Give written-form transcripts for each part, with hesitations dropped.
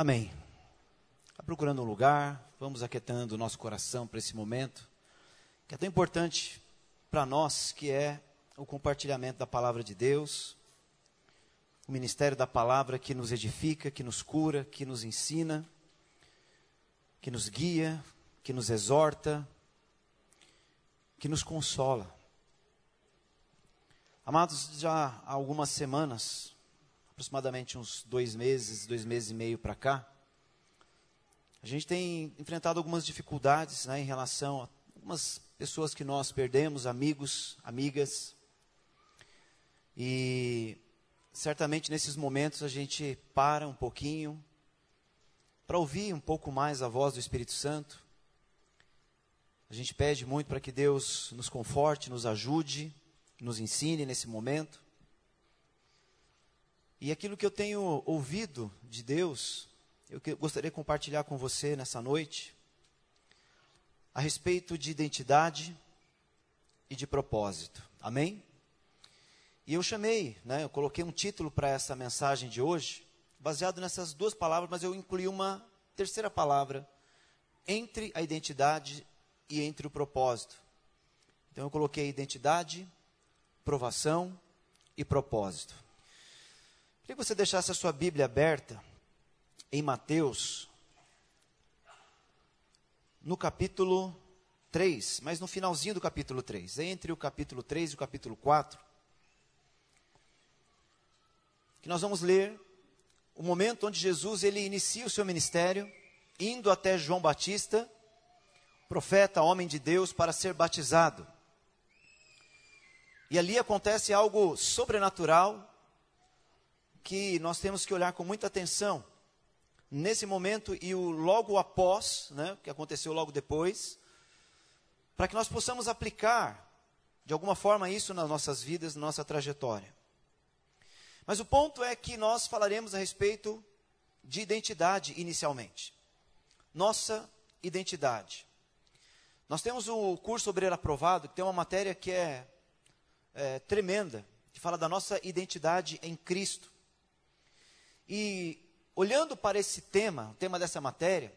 Amém. Está procurando um lugar, vamos aquietando o nosso coração para esse momento, que é tão importante para nós, que é o compartilhamento da palavra de Deus, o ministério da palavra que nos edifica, que nos cura, que nos ensina, que nos guia, que nos exorta, que nos consola. Amados, já há algumas semanas, aproximadamente uns 2 meses e meio para cá, a gente tem enfrentado algumas dificuldades, em relação a algumas pessoas que nós perdemos, amigos, amigas. E certamente nesses momentos a gente para um pouquinho para ouvir um pouco mais a voz do Espírito Santo. A gente pede muito para que Deus nos conforte, nos ajude, nos ensine nesse momento. E aquilo que eu tenho ouvido de Deus, eu gostaria de compartilhar com você nessa noite, a respeito de identidade e de propósito. Amém? E eu eu coloquei um título para essa mensagem de hoje, baseado nessas 2 palavras, mas eu incluí uma terceira palavra, entre a identidade e entre o propósito. Então eu coloquei identidade, provação e propósito. Queria que você deixasse a sua Bíblia aberta em Mateus, no capítulo 3, mas no finalzinho do capítulo 3, entre o capítulo 3 e o capítulo 4, que nós vamos ler o momento onde Jesus ele inicia o seu ministério, indo até João Batista, profeta, homem de Deus, para ser batizado. E ali acontece algo sobrenatural, que nós temos que olhar com muita atenção, nesse momento e logo após, que aconteceu logo depois, para que nós possamos aplicar, de alguma forma, isso nas nossas vidas, na nossa trajetória. Mas o ponto é que nós falaremos a respeito de identidade inicialmente. Nossa identidade. Nós temos o curso Obreiro Aprovado, que tem uma matéria que é tremenda, que fala da nossa identidade em Cristo. E olhando para esse tema, o tema dessa matéria,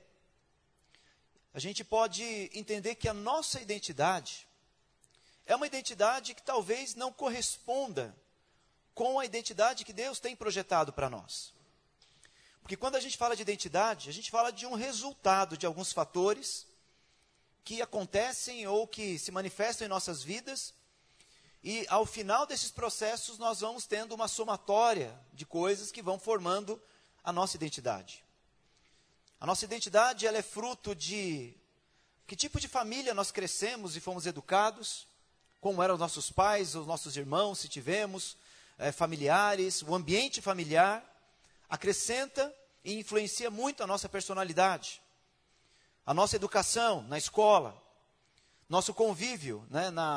a gente pode entender que a nossa identidade é uma identidade que talvez não corresponda com a identidade que Deus tem projetado para nós. Porque quando a gente fala de identidade, a gente fala de um resultado de alguns fatores que acontecem ou que se manifestam em nossas vidas. E ao final desses processos, nós vamos tendo uma somatória de coisas que vão formando a nossa identidade. A nossa identidade ela é fruto de que tipo de família nós crescemos e fomos educados, como eram os nossos pais, os nossos irmãos, se tivemos, familiares, o ambiente familiar acrescenta e influencia muito a nossa personalidade. A nossa educação na escola, nosso convívio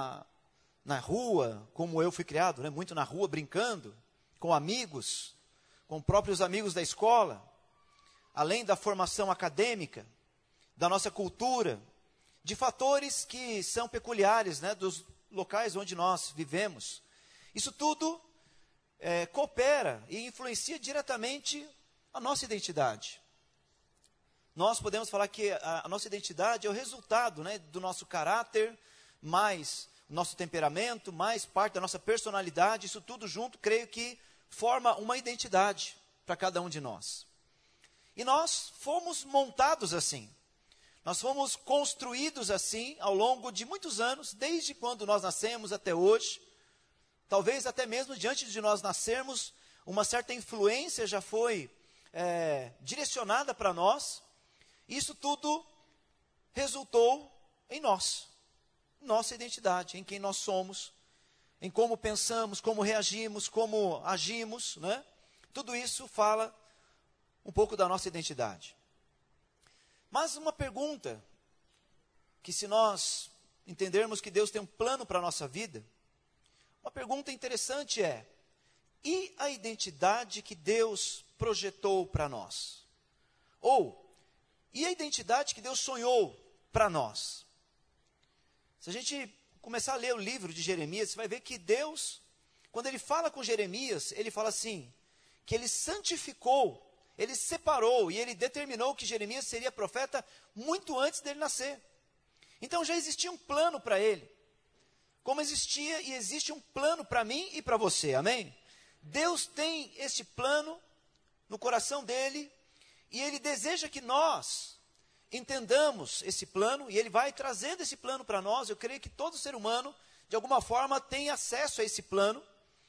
na rua, como eu fui criado, muito na rua, brincando, com amigos, com próprios amigos da escola, além da formação acadêmica, da nossa cultura, de fatores que são peculiares, dos locais onde nós vivemos. Isso tudo coopera e influencia diretamente a nossa identidade. Nós podemos falar que a nossa identidade é o resultado do nosso caráter, mais o nosso temperamento, mais parte da nossa personalidade, isso tudo junto, creio que forma uma identidade para cada um de nós. E nós fomos montados assim, nós fomos construídos assim ao longo de muitos anos, desde quando nós nascemos até hoje. Talvez até mesmo diante de nós nascermos, uma certa influência já foi direcionada para nós. Isso tudo resultou em nós, nossa identidade, em quem nós somos, em como pensamos, como reagimos, como agimos, Tudo isso fala um pouco da nossa identidade. Mas uma pergunta, que se nós entendermos que Deus tem um plano para a nossa vida, uma pergunta interessante é: e a identidade que Deus projetou para nós? Ou, e a identidade que Deus sonhou para nós? Se a gente começar a ler o livro de Jeremias, você vai ver que Deus, quando ele fala com Jeremias, ele fala assim, que ele santificou ele separou e ele determinou que Jeremias seria profeta muito antes dele nascer. Então já existia um plano para ele, como existia e existe um plano para mim e para você, amém? Deus tem este plano no coração dele, e ele deseja que nós entendamos esse plano, e ele vai trazendo esse plano para nós. Eu creio que todo ser humano, de alguma forma, tem acesso a esse plano,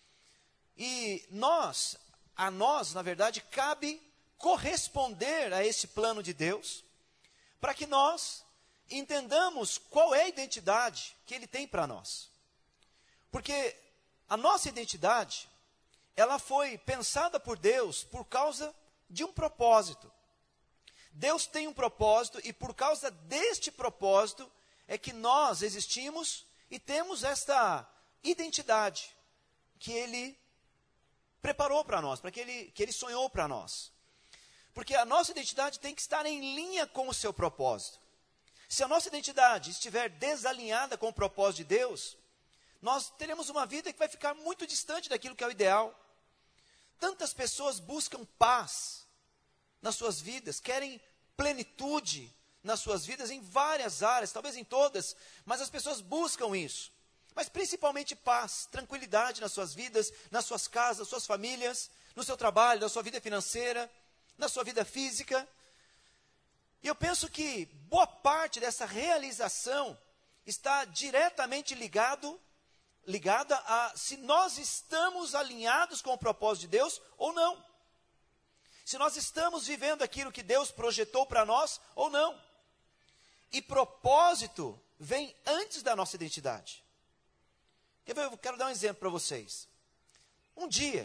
e a nós, na verdade, cabe corresponder a esse plano de Deus, para que nós entendamos qual é a identidade que ele tem para nós. Porque a nossa identidade, ela foi pensada por Deus por causa de um propósito. Deus tem um propósito, e por causa deste propósito é que nós existimos e temos esta identidade que ele preparou para nós, que ele sonhou para nós. Porque a nossa identidade tem que estar em linha com o seu propósito. Se a nossa identidade estiver desalinhada com o propósito de Deus, nós teremos uma vida que vai ficar muito distante daquilo que é o ideal. Tantas pessoas buscam paz nas suas vidas, querem plenitude nas suas vidas em várias áreas, talvez em todas, mas as pessoas buscam isso. Mas principalmente paz, tranquilidade nas suas vidas, nas suas casas, nas suas famílias, no seu trabalho, na sua vida financeira, na sua vida física. E eu penso que boa parte dessa realização está diretamente ligada a se nós estamos alinhados com o propósito de Deus ou não. Se nós estamos vivendo aquilo que Deus projetou para nós ou não. E propósito vem antes da nossa identidade. Eu quero dar um exemplo para vocês. Um dia,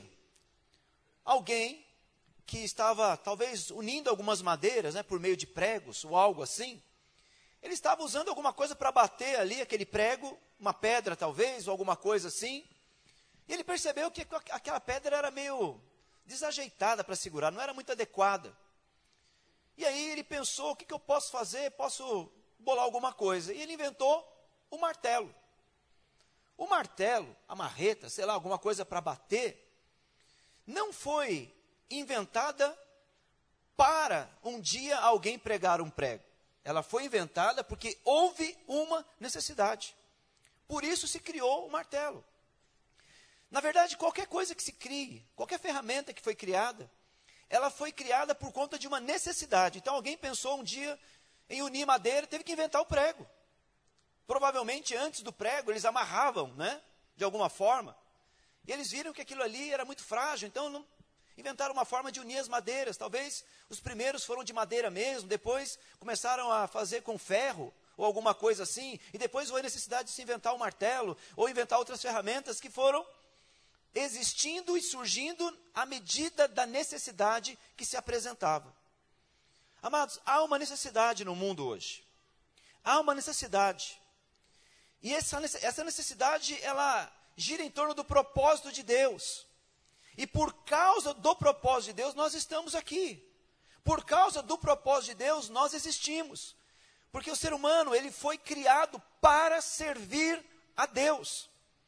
alguém que estava talvez unindo algumas madeiras, por meio de pregos ou algo assim, ele estava usando alguma coisa para bater ali aquele prego, uma pedra talvez, ou alguma coisa assim, e ele percebeu que aquela pedra era meio desajeitada para segurar, não era muito adequada. E aí ele pensou, o que eu posso fazer? Posso bolar alguma coisa. E ele inventou o martelo. O martelo, a marreta, sei lá, alguma coisa para bater, não foi inventada para um dia alguém pregar um prego. Ela foi inventada porque houve uma necessidade. Por isso se criou o martelo. Na verdade, qualquer coisa que se crie, qualquer ferramenta que foi criada, ela foi criada por conta de uma necessidade. Então alguém pensou um dia em unir madeira, teve que inventar o prego. Provavelmente antes do prego eles amarravam, de alguma forma. E eles viram que aquilo ali era muito frágil, então inventaram uma forma de unir as madeiras. Talvez os primeiros foram de madeira mesmo, depois começaram a fazer com ferro, ou alguma coisa assim, e depois houve a necessidade de se inventar o martelo, ou inventar outras ferramentas que foram existindo e surgindo à medida da necessidade que se apresentava. Amados, há uma necessidade no mundo hoje. Há uma necessidade. E essa necessidade, ela gira em torno do propósito de Deus. E por causa do propósito de Deus, nós estamos aqui. Por causa do propósito de Deus, nós existimos. Porque o ser humano, ele foi criado para servir a Deus.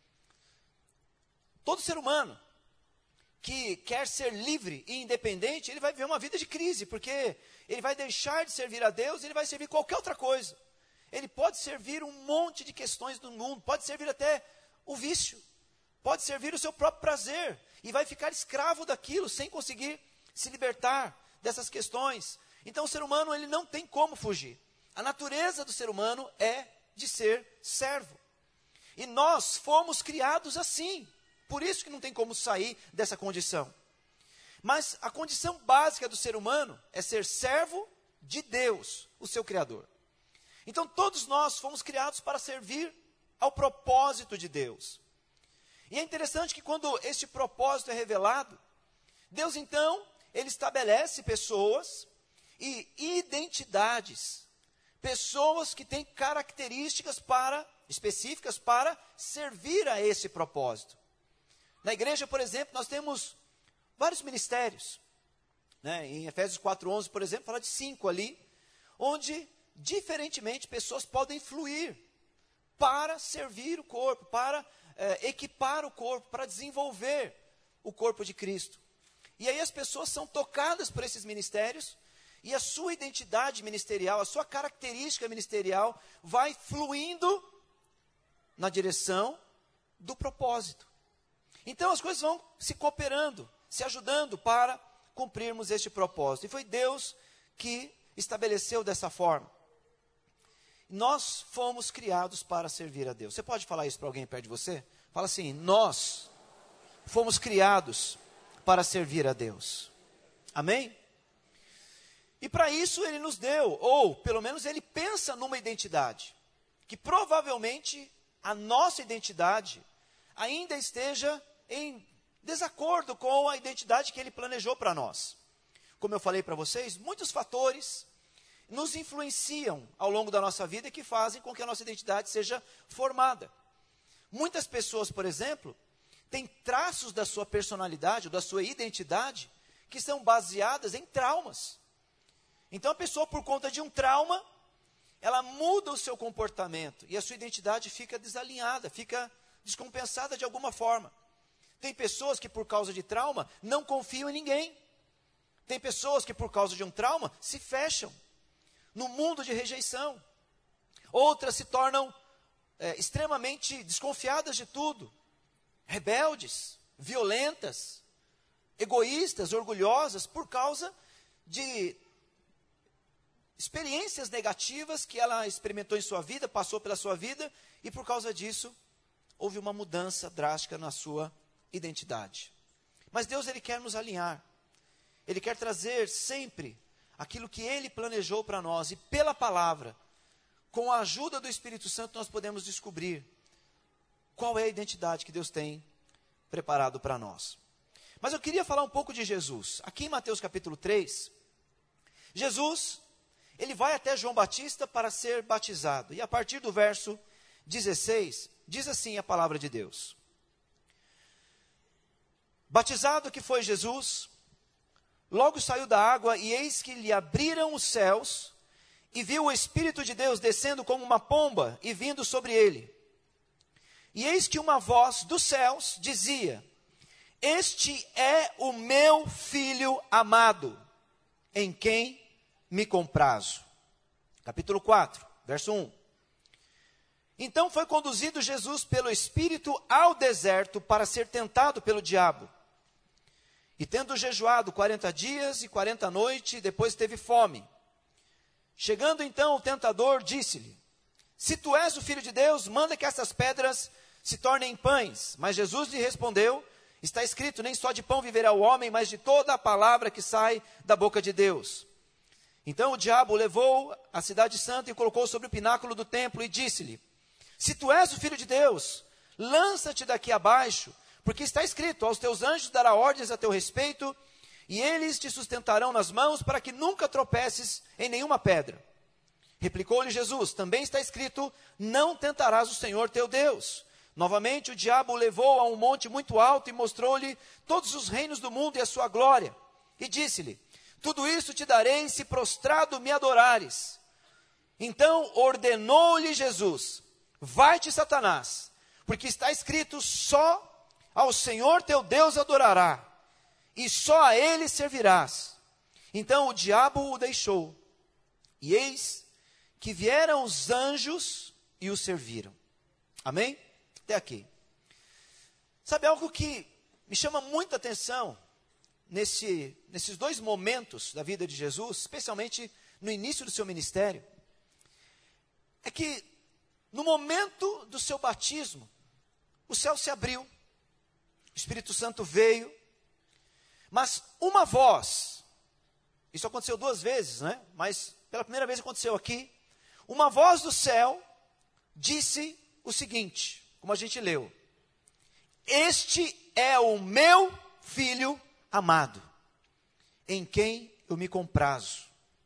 Todo ser humano que quer ser livre e independente, ele vai viver uma vida de crise, porque ele vai deixar de servir a Deus e ele vai servir qualquer outra coisa. Ele pode servir um monte de questões do mundo, pode servir até o vício, pode servir o seu próprio prazer, e vai ficar escravo daquilo, sem conseguir se libertar dessas questões. Então o ser humano, ele não tem como fugir. A natureza do ser humano é de ser servo. E nós fomos criados assim. Por isso que não tem como sair dessa condição. Mas a condição básica do ser humano é ser servo de Deus, o seu Criador. Então todos nós fomos criados para servir ao propósito de Deus. E é interessante que quando este propósito é revelado, Deus então, ele estabelece pessoas e identidades. Pessoas que têm características específicas para servir a esse propósito. Na igreja, por exemplo, nós temos vários ministérios. Em Efésios 4:11, por exemplo, fala de 5 ali, onde, diferentemente, pessoas podem fluir para servir o corpo, para equipar o corpo, para desenvolver o corpo de Cristo. E aí as pessoas são tocadas por esses ministérios, e a sua identidade ministerial, a sua característica ministerial vai fluindo na direção do propósito. Então as coisas vão se cooperando, se ajudando para cumprirmos este propósito. E foi Deus que estabeleceu dessa forma. Nós fomos criados para servir a Deus. Você pode falar isso para alguém perto de você? Fala assim: nós fomos criados para servir a Deus. Amém? E para isso Ele nos deu, ou pelo menos Ele pensa numa identidade, que provavelmente a nossa identidade ainda esteja em desacordo com a identidade que Ele planejou para nós. Como eu falei para vocês, muitos fatores nos influenciam ao longo da nossa vida e que fazem com que a nossa identidade seja formada. Muitas pessoas, por exemplo, têm traços da sua personalidade, ou da sua identidade, que são baseadas em traumas. Então a pessoa, por conta de um trauma, ela muda o seu comportamento e a sua identidade fica desalinhada, fica descompensada de alguma forma. Tem pessoas que, por causa de trauma, não confiam em ninguém. Tem pessoas que, por causa de um trauma, se fecham no mundo de rejeição. Outras se tornam extremamente desconfiadas de tudo, rebeldes, violentas, egoístas, orgulhosas, por causa de experiências negativas que ela experimentou em sua vida, passou pela sua vida, e por causa disso, houve uma mudança drástica na sua identidade. Mas Deus, Ele quer nos alinhar. Ele quer trazer sempre aquilo que Ele planejou para nós. E pela palavra, com a ajuda do Espírito Santo, nós podemos descobrir qual é a identidade que Deus tem preparado para nós. Mas eu queria falar um pouco de Jesus. Aqui em Mateus capítulo 3, Jesus, Ele vai até João Batista para ser batizado. E a partir do verso 16, diz assim a palavra de Deus: batizado que foi Jesus, logo saiu da água, e eis que lhe abriram os céus, e viu o Espírito de Deus descendo como uma pomba e vindo sobre ele. E eis que uma voz dos céus dizia: este é o meu Filho amado, em quem me comprazo. Capítulo 4, verso 1. Então foi conduzido Jesus pelo Espírito ao deserto para ser tentado pelo diabo. E tendo jejuado 40 dias e 40 noites, depois teve fome. Chegando então o tentador, disse-lhe: se tu és o Filho de Deus, manda que essas pedras se tornem pães. Mas Jesus lhe respondeu: está escrito, nem só de pão viverá o homem, mas de toda a palavra que sai da boca de Deus. Então o diabo o levou à cidade santa e colocou sobre o pináculo do templo e disse-lhe: se tu és o Filho de Deus, lança-te daqui abaixo, porque está escrito, aos teus anjos dará ordens a teu respeito, e eles te sustentarão nas mãos para que nunca tropeces em nenhuma pedra. Replicou-lhe Jesus: também está escrito, não tentarás o Senhor teu Deus. Novamente o diabo o levou a um monte muito alto e mostrou-lhe todos os reinos do mundo e a sua glória. E disse-lhe: tudo isso te darei se prostrado me adorares. Então ordenou-lhe Jesus: vai-te, Satanás, porque está escrito, só ao Senhor teu Deus adorará, e só a Ele servirás. Então o diabo o deixou, e eis que vieram os anjos e o serviram. Amém? Até aqui. Sabe algo que me chama muita atenção nesses dois momentos da vida de Jesus, especialmente no início do seu ministério? É que no momento do seu batismo, o céu se abriu, o Espírito Santo veio, mas uma voz, isso aconteceu 2 vezes, né? Mas pela primeira vez aconteceu aqui, uma voz do céu disse o seguinte, como a gente leu: este é o meu Filho amado, em quem eu me comprazo.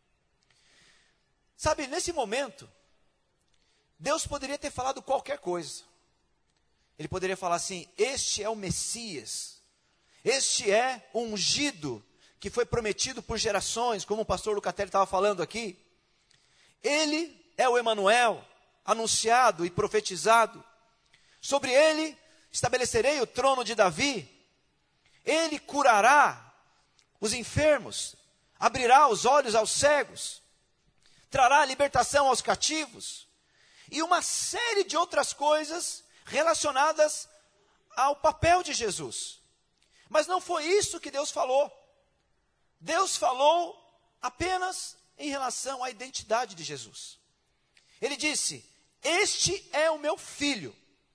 Sabe, nesse momento, Deus poderia ter falado qualquer coisa. Ele poderia falar assim: este é o Messias, este é o ungido, que foi prometido por gerações, como o pastor Lucatelli estava falando aqui. Ele é o Emanuel, anunciado e profetizado. Sobre ele estabelecerei o trono de Davi. Ele curará os enfermos, abrirá os olhos aos cegos, trará libertação aos cativos, e uma série de outras coisas relacionadas ao papel de Jesus. Mas não foi isso que Deus falou. Deus falou apenas em relação à identidade de Jesus. Ele disse: este é o meu filho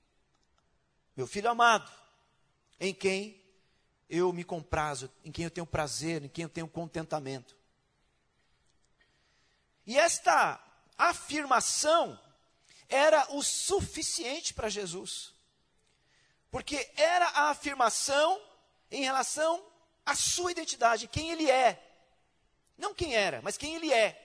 amado, em quem eu me comprazo, em quem eu tenho prazer, em quem eu tenho contentamento. E esta afirmação era o suficiente para Jesus, porque era a afirmação em relação à sua identidade, quem ele é. Não quem era, mas quem ele é.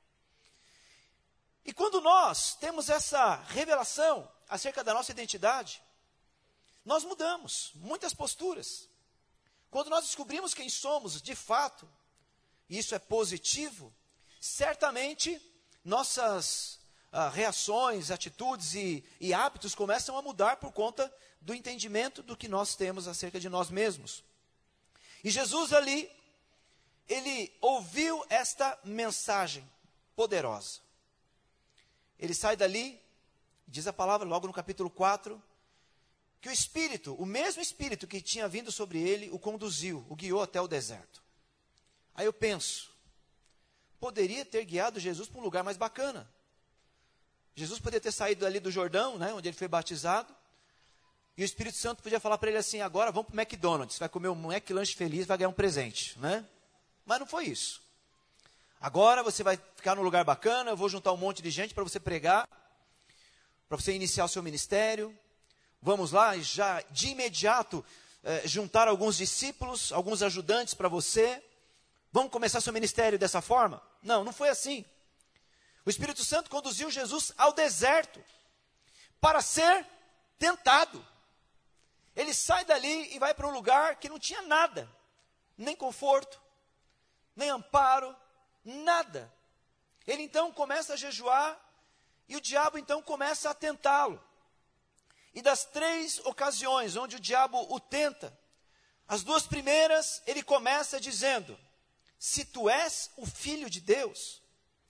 E quando nós temos essa revelação acerca da nossa identidade, nós mudamos muitas posturas. Quando nós descobrimos quem somos de fato, e isso é positivo, certamente nossas reações, atitudes e hábitos começam a mudar por conta do entendimento do que nós temos acerca de nós mesmos. E Jesus ali, ele ouviu esta mensagem poderosa. Ele sai dali, diz a palavra logo no capítulo 4, que o Espírito, o mesmo Espírito que tinha vindo sobre ele, o conduziu, o guiou até o deserto. Aí eu penso, poderia ter guiado Jesus para um lugar mais bacana. Jesus poderia ter saído ali do Jordão, né, onde ele foi batizado, e o Espírito Santo podia falar para ele assim: agora vamos para o McDonald's, vai comer um McLanche feliz, vai ganhar um presente, né? Mas não foi isso. Agora você vai ficar num lugar bacana, eu vou juntar um monte de gente para você pregar, para você iniciar o seu ministério. Vamos lá, já de imediato, juntar alguns discípulos, alguns ajudantes para você. Vamos começar seu ministério dessa forma? Não, não foi assim. O Espírito Santo conduziu Jesus ao deserto para ser tentado. Ele sai dali e vai para um lugar que não tinha nada, nem conforto, nem amparo, nada. Ele então começa a jejuar e o diabo então começa a tentá-lo. E das 3 ocasiões onde o diabo o tenta, as 2 primeiras ele começa dizendo: se tu és o Filho de Deus.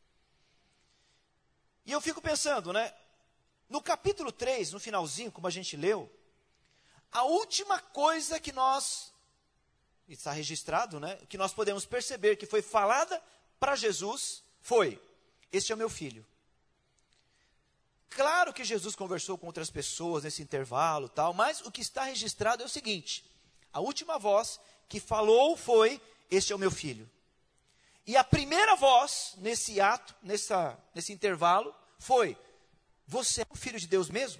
E eu fico pensando, né? No capítulo 3, no finalzinho, como a gente leu, a última coisa que nós, está registrado, né? Que nós podemos perceber que foi falada para Jesus foi: este é o meu filho. Claro que Jesus conversou com outras pessoas nesse intervalo, tal, mas o que está registrado é o seguinte: a última voz que falou foi: este é o meu filho. E a primeira voz nesse ato, nesse intervalo, foi: você é o Filho de Deus mesmo?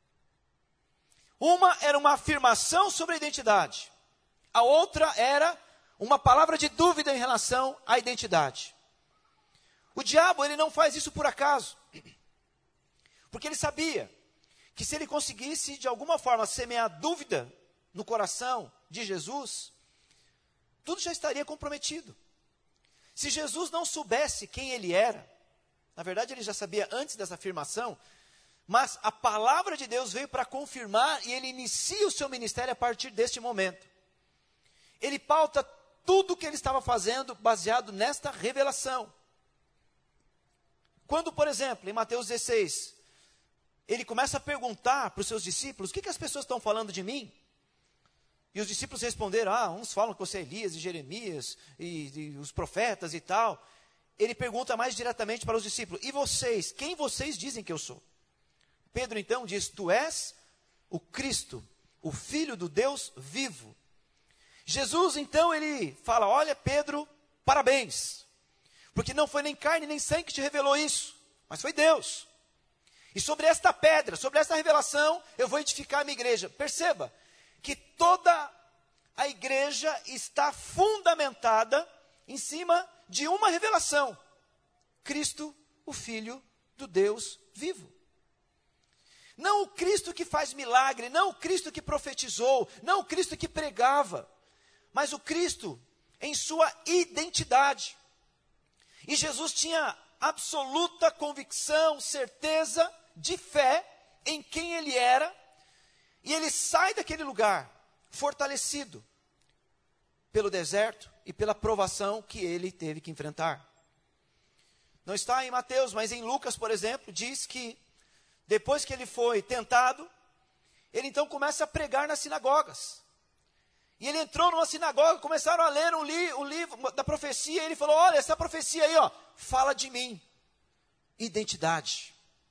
Uma era uma afirmação sobre a identidade. A outra era uma palavra de dúvida em relação à identidade. O diabo, ele não faz isso por acaso. Porque ele sabia que se ele conseguisse, de alguma forma, semear dúvida no coração de Jesus, tudo já estaria comprometido. Se Jesus não soubesse quem ele era, na verdade ele já sabia antes dessa afirmação, mas a palavra de Deus veio para confirmar e ele inicia o seu ministério a partir deste momento. Ele pauta tudo o que ele estava fazendo baseado nesta revelação. Quando, por exemplo, em Mateus 16, ele começa a perguntar para os seus discípulos: o que as pessoas estão falando de mim? E os discípulos responderam: uns falam que você é Elias e Jeremias e os profetas e tal. Ele pergunta mais diretamente para os discípulos: e vocês, quem vocês dizem que eu sou? Pedro então diz: tu és o Cristo, o Filho do Deus vivo. Jesus então ele fala: olha Pedro, parabéns, porque não foi nem carne nem sangue que te revelou isso, mas foi Deus. E sobre esta pedra, sobre esta revelação, eu vou edificar a minha igreja. Perceba que toda a igreja está fundamentada em cima de uma revelação: Cristo, o Filho do Deus vivo. Não o Cristo que faz milagre, não o Cristo que profetizou, não o Cristo que pregava, mas o Cristo em sua identidade. E Jesus tinha absoluta convicção, certeza, de fé em quem ele era, e ele sai daquele lugar fortalecido pelo deserto, e pela provação que ele teve que enfrentar. Não está em Mateus, mas em Lucas, por exemplo, diz que depois que ele foi tentado, ele então começa a pregar nas sinagogas. E ele entrou numa sinagoga, começaram a ler o livro da profecia, e ele falou, olha, essa profecia aí, ó, fala de mim. Identidade.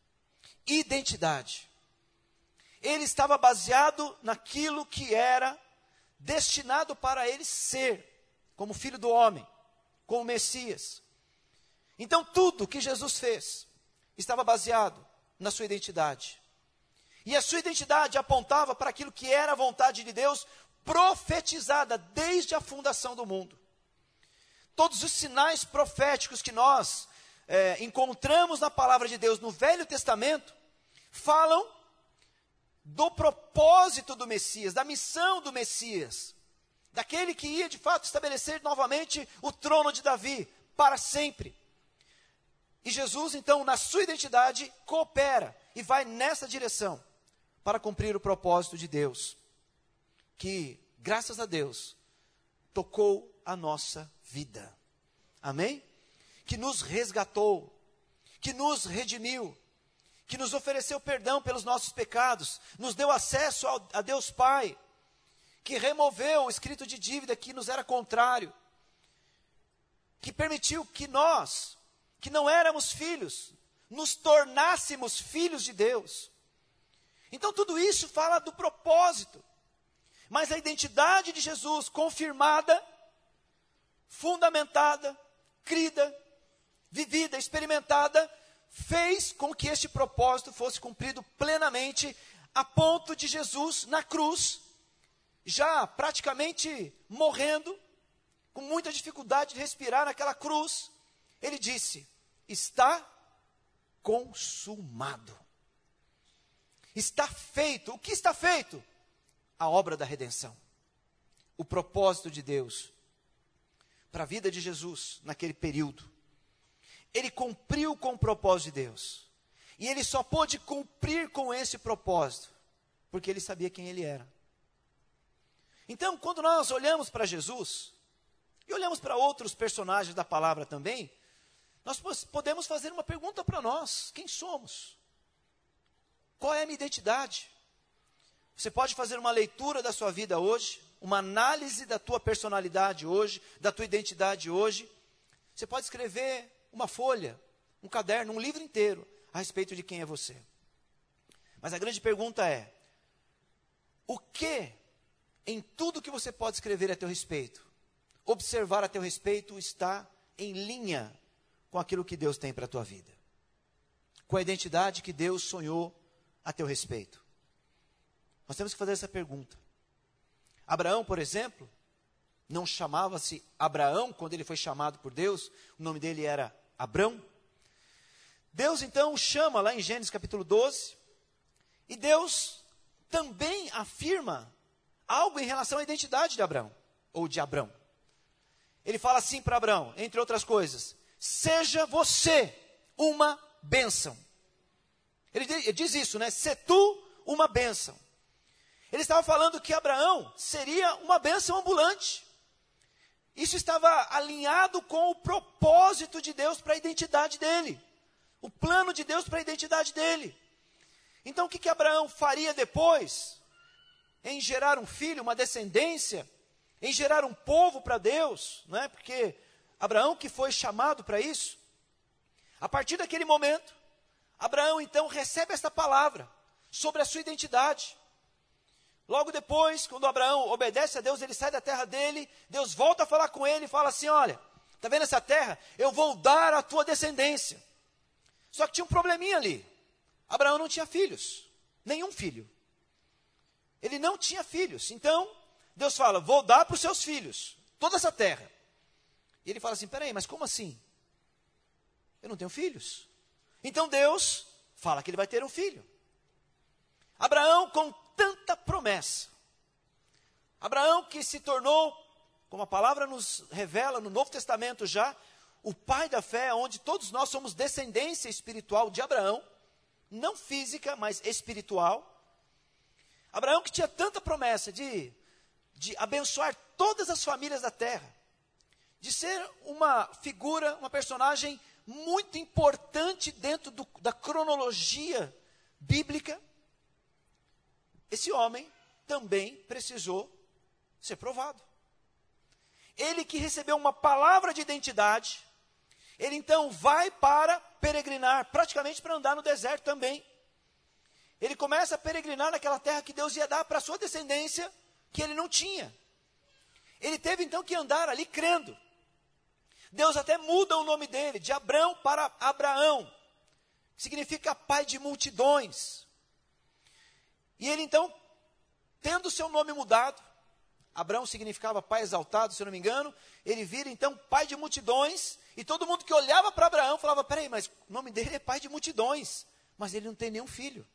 Identidade. Ele estava baseado naquilo que era destinado para ele ser, como filho do homem, como Messias. Então tudo que Jesus fez estava baseado na sua identidade. E a sua identidade apontava para aquilo que era a vontade de Deus, profetizada desde a fundação do mundo. Todos os sinais proféticos que nós encontramos na palavra de Deus no Velho Testamento, falam do propósito do Messias, da missão do Messias, daquele que ia de fato estabelecer novamente o trono de Davi para sempre. E Jesus, então, na sua identidade, coopera e vai nessa direção para cumprir o propósito de Deus, que, graças a Deus, tocou a nossa vida. Amém? Que nos resgatou, que nos redimiu, que nos ofereceu perdão pelos nossos pecados, nos deu acesso a Deus Pai, que removeu o escrito de dívida que nos era contrário, que permitiu que nós, que não éramos filhos, nos tornássemos filhos de Deus. Então tudo isso fala do propósito, mas a identidade de Jesus confirmada, fundamentada, crida, vivida, experimentada, fez com que este propósito fosse cumprido plenamente, a ponto de Jesus na cruz, já praticamente morrendo, com muita dificuldade de respirar naquela cruz, ele disse, está consumado. Está feito. O que está feito? A obra da redenção. O propósito de Deus para a vida de Jesus naquele período. Ele cumpriu com o propósito de Deus. E ele só pôde cumprir com esse propósito porque ele sabia quem ele era. Então, quando nós olhamos para Jesus e olhamos para outros personagens da palavra também, nós podemos fazer uma pergunta para nós: quem somos? Qual é a minha identidade? Você pode fazer uma leitura da sua vida hoje, uma análise da tua personalidade hoje, da tua identidade hoje. Você pode escrever uma folha, um caderno, um livro inteiro a respeito de quem é você. Mas a grande pergunta é: o que em tudo que você pode escrever a teu respeito, observar a teu respeito, está em linha com aquilo que Deus tem para a tua vida? Com a identidade que Deus sonhou a teu respeito? Nós temos que fazer essa pergunta. Abraão, por exemplo, não chamava-se Abraão quando ele foi chamado por Deus, o nome dele era Abrão. Deus então o chama lá em Gênesis capítulo 12, e Deus também afirma algo em relação à identidade de Abraão, ou de Abrão. Ele fala assim para Abraão, entre outras coisas: seja você uma bênção. Ele diz isso, né? Se tu uma bênção. Ele estava falando que Abraão seria uma bênção ambulante. Isso estava alinhado com o propósito de Deus para a identidade dele. O plano de Deus para a identidade dele. Então o que Abraão faria depois? Em gerar um filho, uma descendência, em gerar um povo para Deus, não é? Porque Abraão que foi chamado para isso. A partir daquele momento, Abraão então recebe esta palavra sobre a sua identidade. Logo depois, quando Abraão obedece a Deus, ele sai da terra dele, Deus volta a falar com ele e fala assim: olha, está vendo essa terra? Eu vou dar à tua descendência. Só que tinha um probleminha ali. Abraão não tinha filhos, nenhum filho. Ele não tinha filhos. Então, Deus fala: vou dar para os seus filhos toda essa terra. E ele fala assim: peraí, mas como assim? Eu não tenho filhos. Então Deus fala que ele vai ter um filho. Abraão com tanta promessa. Abraão que se tornou, como a palavra nos revela no Novo Testamento já, o pai da fé, onde todos nós somos descendência espiritual de Abraão, não física, mas espiritual. Abraão que tinha tanta promessa de abençoar todas as famílias da terra. de ser uma figura, uma personagem muito importante dentro da cronologia bíblica, esse homem também precisou ser provado. Ele que recebeu uma palavra de identidade, ele então vai para peregrinar, praticamente para andar no deserto também. Ele começa a peregrinar naquela terra que Deus ia dar para a sua descendência, que ele não tinha. Ele teve então que andar ali crendo. Deus até muda o nome dele, de Abrão para Abraão, que significa pai de multidões. E ele então, tendo seu nome mudado, Abrão significava pai exaltado, se eu não me engano, ele vira então pai de multidões, e todo mundo que olhava para Abraão falava, peraí, mas o nome dele é pai de multidões, mas ele não tem nenhum filho.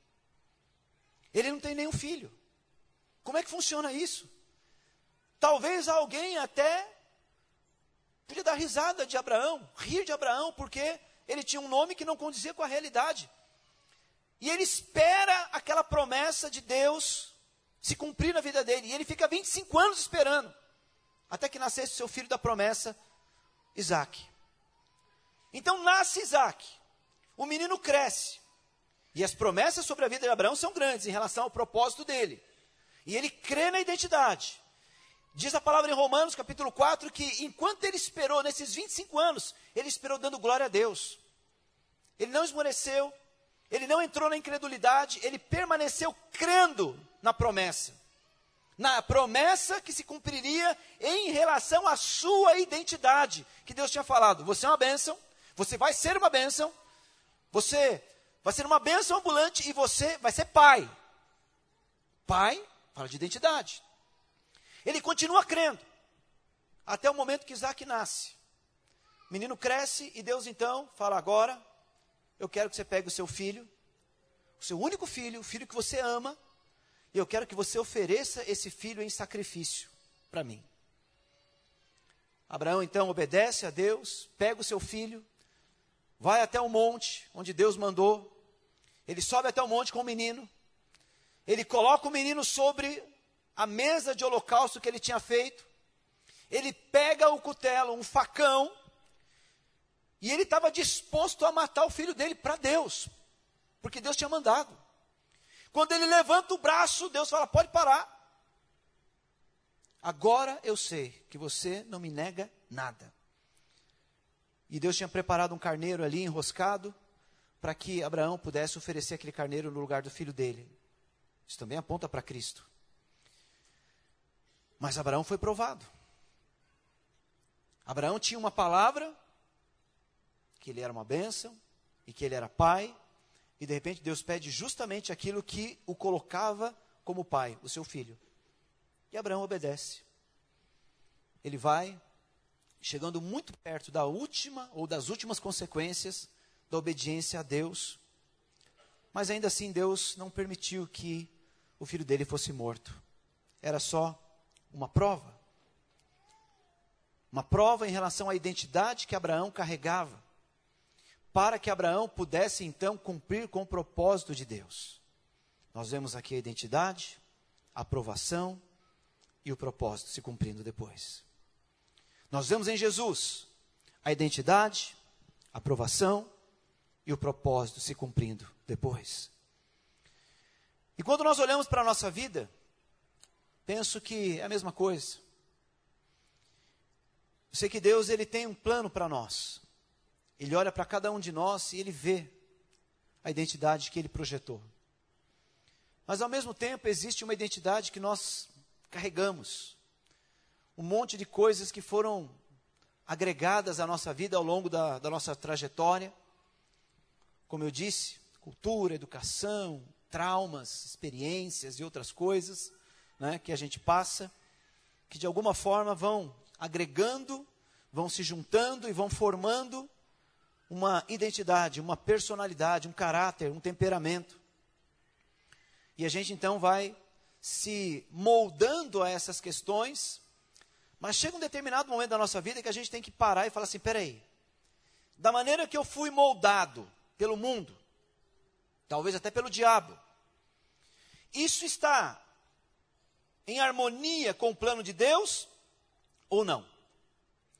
Ele não tem nenhum filho. Como é que funciona isso? Talvez alguém até podia dar risada de Abraão, rir de Abraão, porque ele tinha um nome que não condizia com a realidade. E ele espera aquela promessa de Deus se cumprir na vida dele. E ele fica 25 anos esperando, até que nascesse o seu filho da promessa, Isaque. Então nasce Isaque, o menino cresce, e as promessas sobre a vida de Abraão são grandes em relação ao propósito dele. E ele crê na identidade. Diz a palavra em Romanos, capítulo 4, que enquanto ele esperou, nesses 25 anos, ele esperou dando glória a Deus. Ele não esmoreceu, ele não entrou na incredulidade, ele permaneceu crendo na promessa. Na promessa que se cumpriria em relação à sua identidade, que Deus tinha falado. Você é uma bênção, você vai ser uma bênção, você vai ser uma bênção ambulante e você vai ser pai. Pai fala de identidade. Ele continua crendo, até o momento que Isaque nasce. O menino cresce e Deus então fala, agora eu quero que você pegue o seu filho, o seu único filho, o filho que você ama, e eu quero que você ofereça esse filho em sacrifício para mim. Abraão então obedece a Deus, pega o seu filho, vai até o monte onde Deus mandou, ele sobe até o monte com o menino, ele coloca o menino sobre a mesa de holocausto que ele tinha feito, ele pega o cutelo, um facão, e ele estava disposto a matar o filho dele para Deus, porque Deus tinha mandado. Quando ele levanta o braço, Deus fala, pode parar. Agora eu sei que você não me nega nada. E Deus tinha preparado um carneiro ali enroscado, para que Abraão pudesse oferecer aquele carneiro no lugar do filho dele. Isso também aponta para Cristo. Mas Abraão foi provado. Abraão tinha uma palavra, que ele era uma bênção, e que ele era pai, e de repente Deus pede justamente aquilo que o colocava como pai, o seu filho. E Abraão obedece. Ele vai, chegando muito perto da última, ou das últimas consequências da obediência a Deus, mas ainda assim Deus não permitiu que o filho dele fosse morto. Era só uma prova em relação à identidade que Abraão carregava, para que Abraão pudesse então cumprir com o propósito de Deus. Nós vemos aqui a identidade, a aprovação e o propósito se cumprindo depois. Nós vemos em Jesus a identidade, a aprovação e o propósito se cumprindo depois. E quando nós olhamos para a nossa vida, penso que é a mesma coisa. Eu sei que Deus ele tem um plano para nós. Ele olha para cada um de nós e ele vê a identidade que ele projetou. Mas ao mesmo tempo existe uma identidade que nós carregamos. Um monte de coisas que foram agregadas à nossa vida ao longo da nossa trajetória. Como eu disse, cultura, educação, traumas, experiências e outras coisas, né, que a gente passa, que de alguma forma vão agregando, vão se juntando e vão formando uma identidade, uma personalidade, um caráter, um temperamento. E a gente então vai se moldando a essas questões, mas chega um determinado momento da nossa vida que a gente tem que parar e falar assim, peraí, da maneira que eu fui moldado pelo mundo, talvez até pelo diabo, isso está em harmonia com o plano de Deus ou não?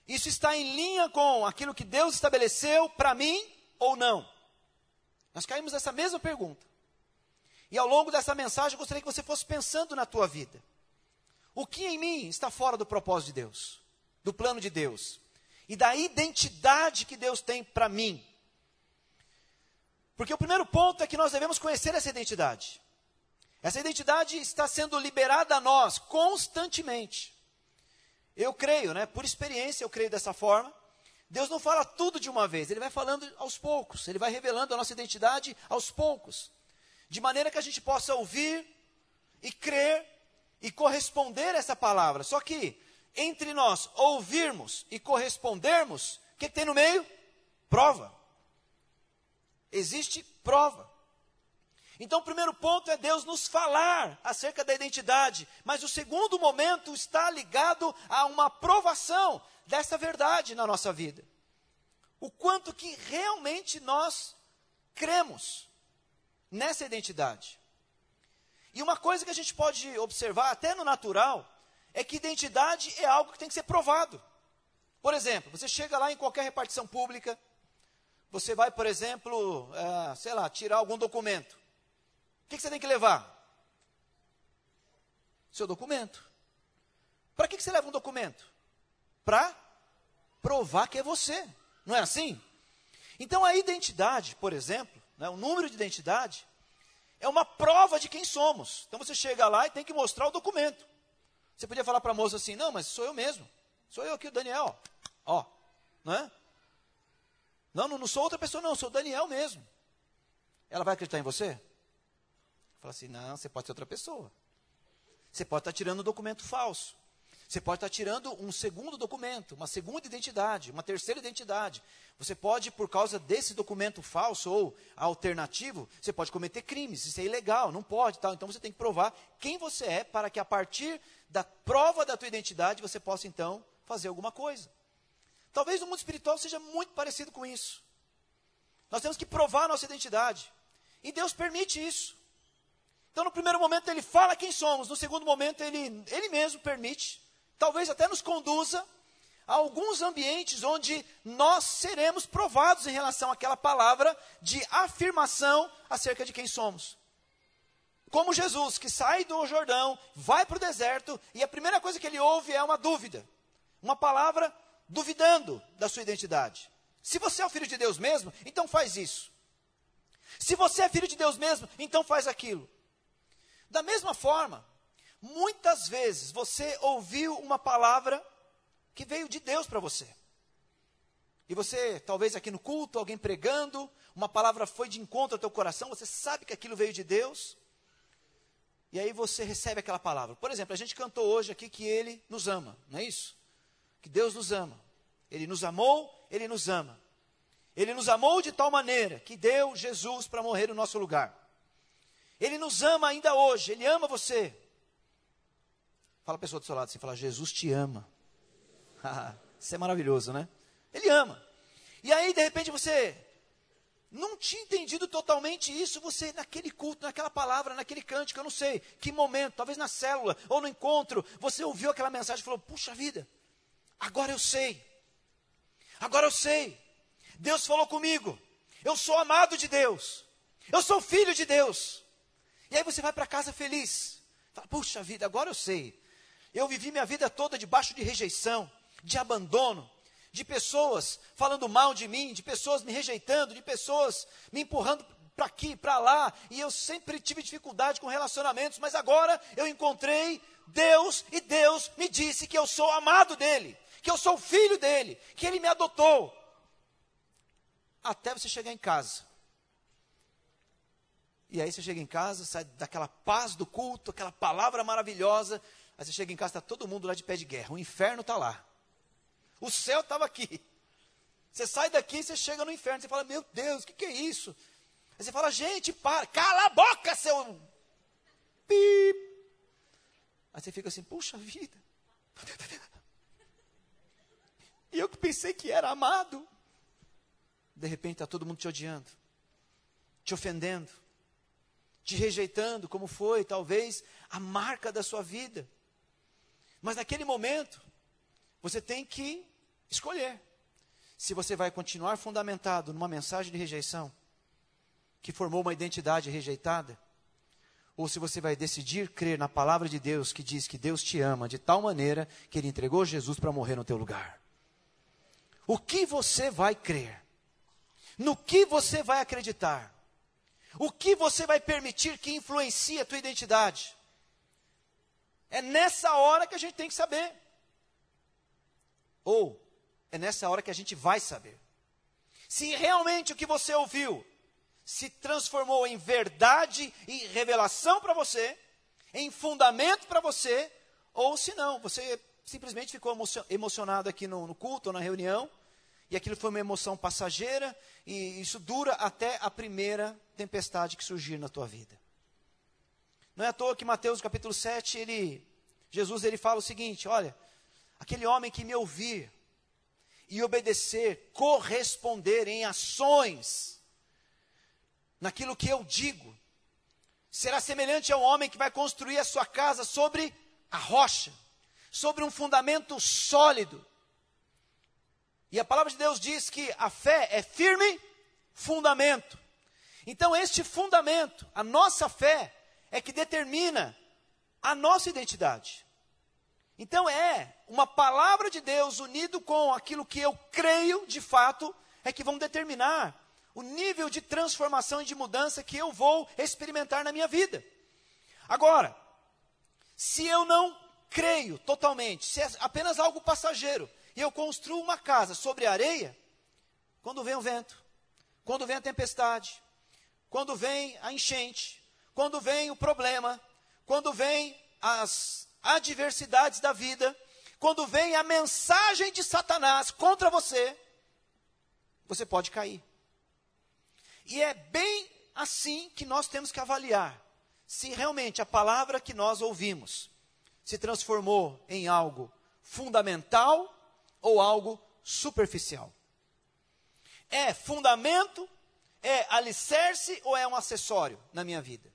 Isso está em linha com aquilo que Deus estabeleceu para mim ou não? Nós caímos nessa mesma pergunta. E ao longo dessa mensagem, eu gostaria que você fosse pensando na tua vida. O que em mim está fora do propósito de Deus, do plano de Deus, e da identidade que Deus tem para mim? Porque o primeiro ponto é que nós devemos conhecer essa identidade. Essa identidade está sendo liberada a nós constantemente. Eu creio, por experiência eu creio dessa forma. Deus não fala tudo de uma vez, Ele vai falando aos poucos, Ele vai revelando a nossa identidade aos poucos. De maneira que a gente possa ouvir e crer e corresponder a essa palavra. Só que, entre nós ouvirmos e correspondermos, o que tem no meio? Prova. Existe prova. Então, o primeiro ponto é Deus nos falar acerca da identidade. Mas o segundo momento está ligado a uma provação dessa verdade na nossa vida. O quanto que realmente nós cremos nessa identidade. E uma coisa que a gente pode observar, até no natural, é que identidade é algo que tem que ser provado. Por exemplo, você chega lá em qualquer repartição pública, você vai, por exemplo, tirar algum documento. O que você tem que levar? Seu documento. Para que você leva um documento? Para provar que é você. Não é assim? Então a identidade, por exemplo, o número de identidade, é uma prova de quem somos. Então você chega lá e tem que mostrar o documento. Você podia falar para a moça assim, não, mas sou eu mesmo. Sou eu aqui, o Daniel. Não é? Não sou outra pessoa não, sou o Daniel mesmo. Ela vai acreditar em você? Fala assim, não, você pode ser outra pessoa. Você pode estar tirando um documento falso. Você pode estar tirando um segundo documento, uma segunda identidade, uma terceira identidade. Você pode, por causa desse documento falso ou alternativo, você pode cometer crimes. Isso é ilegal, não pode. Então você tem que provar quem você é para que a partir da prova da tua identidade você possa então fazer alguma coisa. Talvez no mundo espiritual seja muito parecido com isso. Nós temos que provar a nossa identidade. E Deus permite isso. Então no primeiro momento Ele fala quem somos, no segundo momento Ele mesmo permite, talvez até nos conduza a alguns ambientes onde nós seremos provados em relação àquela palavra de afirmação acerca de quem somos. Como Jesus, que sai do Jordão, vai para o deserto, e a primeira coisa que ele ouve é uma dúvida. Uma palavra duvidando da sua identidade. Se você é o Filho de Deus mesmo, então faz isso. Se você é Filho de Deus mesmo, então faz aquilo. Da mesma forma, muitas vezes você ouviu uma palavra que veio de Deus para você. E você, talvez aqui no culto, alguém pregando, uma palavra foi de encontro ao teu coração, você sabe que aquilo veio de Deus. E aí você recebe aquela palavra. Por exemplo, a gente cantou hoje aqui que Ele nos ama, não é isso? Que Deus nos ama. Ele nos amou, Ele nos ama. Ele nos amou de tal maneira que deu Jesus para morrer no nosso lugar. Ele nos ama ainda hoje, Ele ama você. Fala a pessoa do seu lado assim, fala, Jesus te ama. Isso é maravilhoso, né? Ele ama. E aí, de repente, você não tinha entendido totalmente isso, você naquele culto, naquela palavra, naquele cântico, eu não sei, que momento, talvez na célula, ou no encontro, você ouviu aquela mensagem e falou, puxa vida, agora eu sei. Agora eu sei. Deus falou comigo. Eu sou amado de Deus. Eu sou filho de Deus. E aí você vai para casa feliz. Fala, puxa vida, agora eu sei. Eu vivi minha vida toda debaixo de rejeição, de abandono, de pessoas falando mal de mim, de pessoas me rejeitando, de pessoas me empurrando para aqui, para lá. E eu sempre tive dificuldade com relacionamentos, mas agora eu encontrei Deus e Deus me disse que eu sou amado dEle, que eu sou filho dEle, que Ele me adotou. Até você chegar em casa. E aí você chega em casa, sai daquela paz do culto, aquela palavra maravilhosa. Aí você chega em casa, está todo mundo lá de pé de guerra. O inferno está lá. O céu estava aqui. Você sai daqui, você chega no inferno. Você fala, meu Deus, o que é isso? Aí você fala, gente, para. Cala a boca, seu... Pip. Aí você fica assim, puxa vida. E eu que pensei que era amado. De repente está todo mundo te odiando. Te ofendendo. Te rejeitando, como foi, talvez, a marca da sua vida. Mas naquele momento, você tem que escolher se você vai continuar fundamentado numa mensagem de rejeição, que formou uma identidade rejeitada, ou se você vai decidir crer na palavra de Deus, que diz que Deus te ama de tal maneira que Ele entregou Jesus para morrer no teu lugar. O que você vai crer? No que você vai acreditar? O que você vai permitir que influencie a tua identidade? É nessa hora que a gente tem que saber. Ou é nessa hora que a gente vai saber. Se realmente o que você ouviu se transformou em verdade e revelação para você, em fundamento para você, ou se não, você simplesmente ficou emocionado aqui no culto ou na reunião, e aquilo foi uma emoção passageira, e isso dura até a primeira tempestade que surgir na tua vida. Não é à toa que Mateus capítulo 7, Jesus fala o seguinte: olha, aquele homem que me ouvir e obedecer, corresponder em ações, naquilo que eu digo, será semelhante ao homem que vai construir a sua casa sobre a rocha, sobre um fundamento sólido. E a palavra de Deus diz que a fé é firme fundamento. Então este fundamento, a nossa fé, é que determina a nossa identidade. Então é uma palavra de Deus unido com aquilo que eu creio de fato, é que vão determinar o nível de transformação e de mudança que eu vou experimentar na minha vida. Agora, se eu não creio totalmente, se é apenas algo passageiro, e eu construo uma casa sobre areia, quando vem o vento, quando vem a tempestade, quando vem a enchente, quando vem o problema, quando vem as adversidades da vida, quando vem a mensagem de Satanás contra você, você pode cair. E é bem assim que nós temos que avaliar se realmente a palavra que nós ouvimos se transformou em algo fundamental ou algo superficial. É fundamento, é alicerce ou é um acessório na minha vida?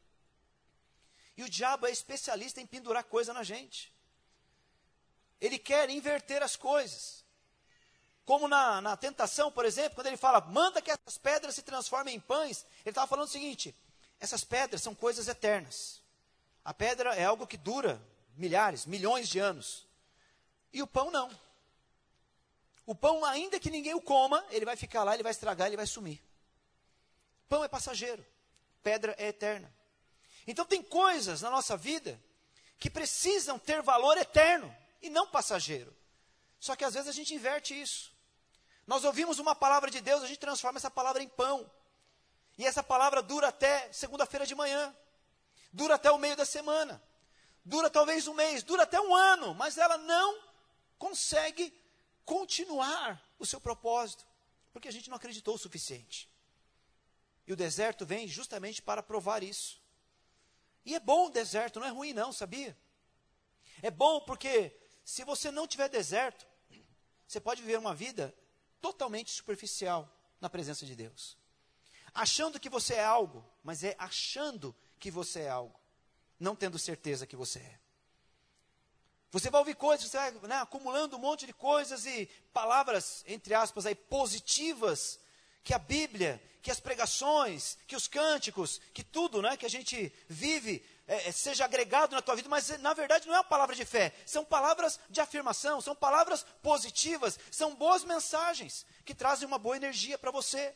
E o diabo é especialista em pendurar coisa na gente. Ele quer inverter as coisas. Como na tentação, por exemplo, quando ele fala, manda que essas pedras se transformem em pães, ele estava falando o seguinte: essas pedras são coisas eternas. A pedra é algo que dura milhares, milhões de anos. E o pão não. O pão, ainda que ninguém o coma, ele vai ficar lá, ele vai estragar, ele vai sumir. Pão é passageiro, pedra é eterna. Então tem coisas na nossa vida que precisam ter valor eterno e não passageiro. Só que às vezes a gente inverte isso. Nós ouvimos uma palavra de Deus, a gente transforma essa palavra em pão. E essa palavra dura até segunda-feira de manhã. Dura até o meio da semana. Dura talvez um mês, dura até um ano. Mas ela não consegue continuar o seu propósito. Porque a gente não acreditou o suficiente. E o deserto vem justamente para provar isso. E é bom o deserto, não é ruim não, sabia? É bom porque se você não tiver deserto, você pode viver uma vida totalmente superficial na presença de Deus. Achando que você é algo, mas é achando que você é algo, não tendo certeza que você é. Você vai ouvir coisas, você vai acumulando um monte de coisas e palavras, entre aspas, aí, positivas, que a Bíblia, que as pregações, que os cânticos, que tudo que a gente vive, seja agregado na tua vida, mas na verdade não é uma palavra de fé, são palavras de afirmação, são palavras positivas, são boas mensagens, que trazem uma boa energia para você.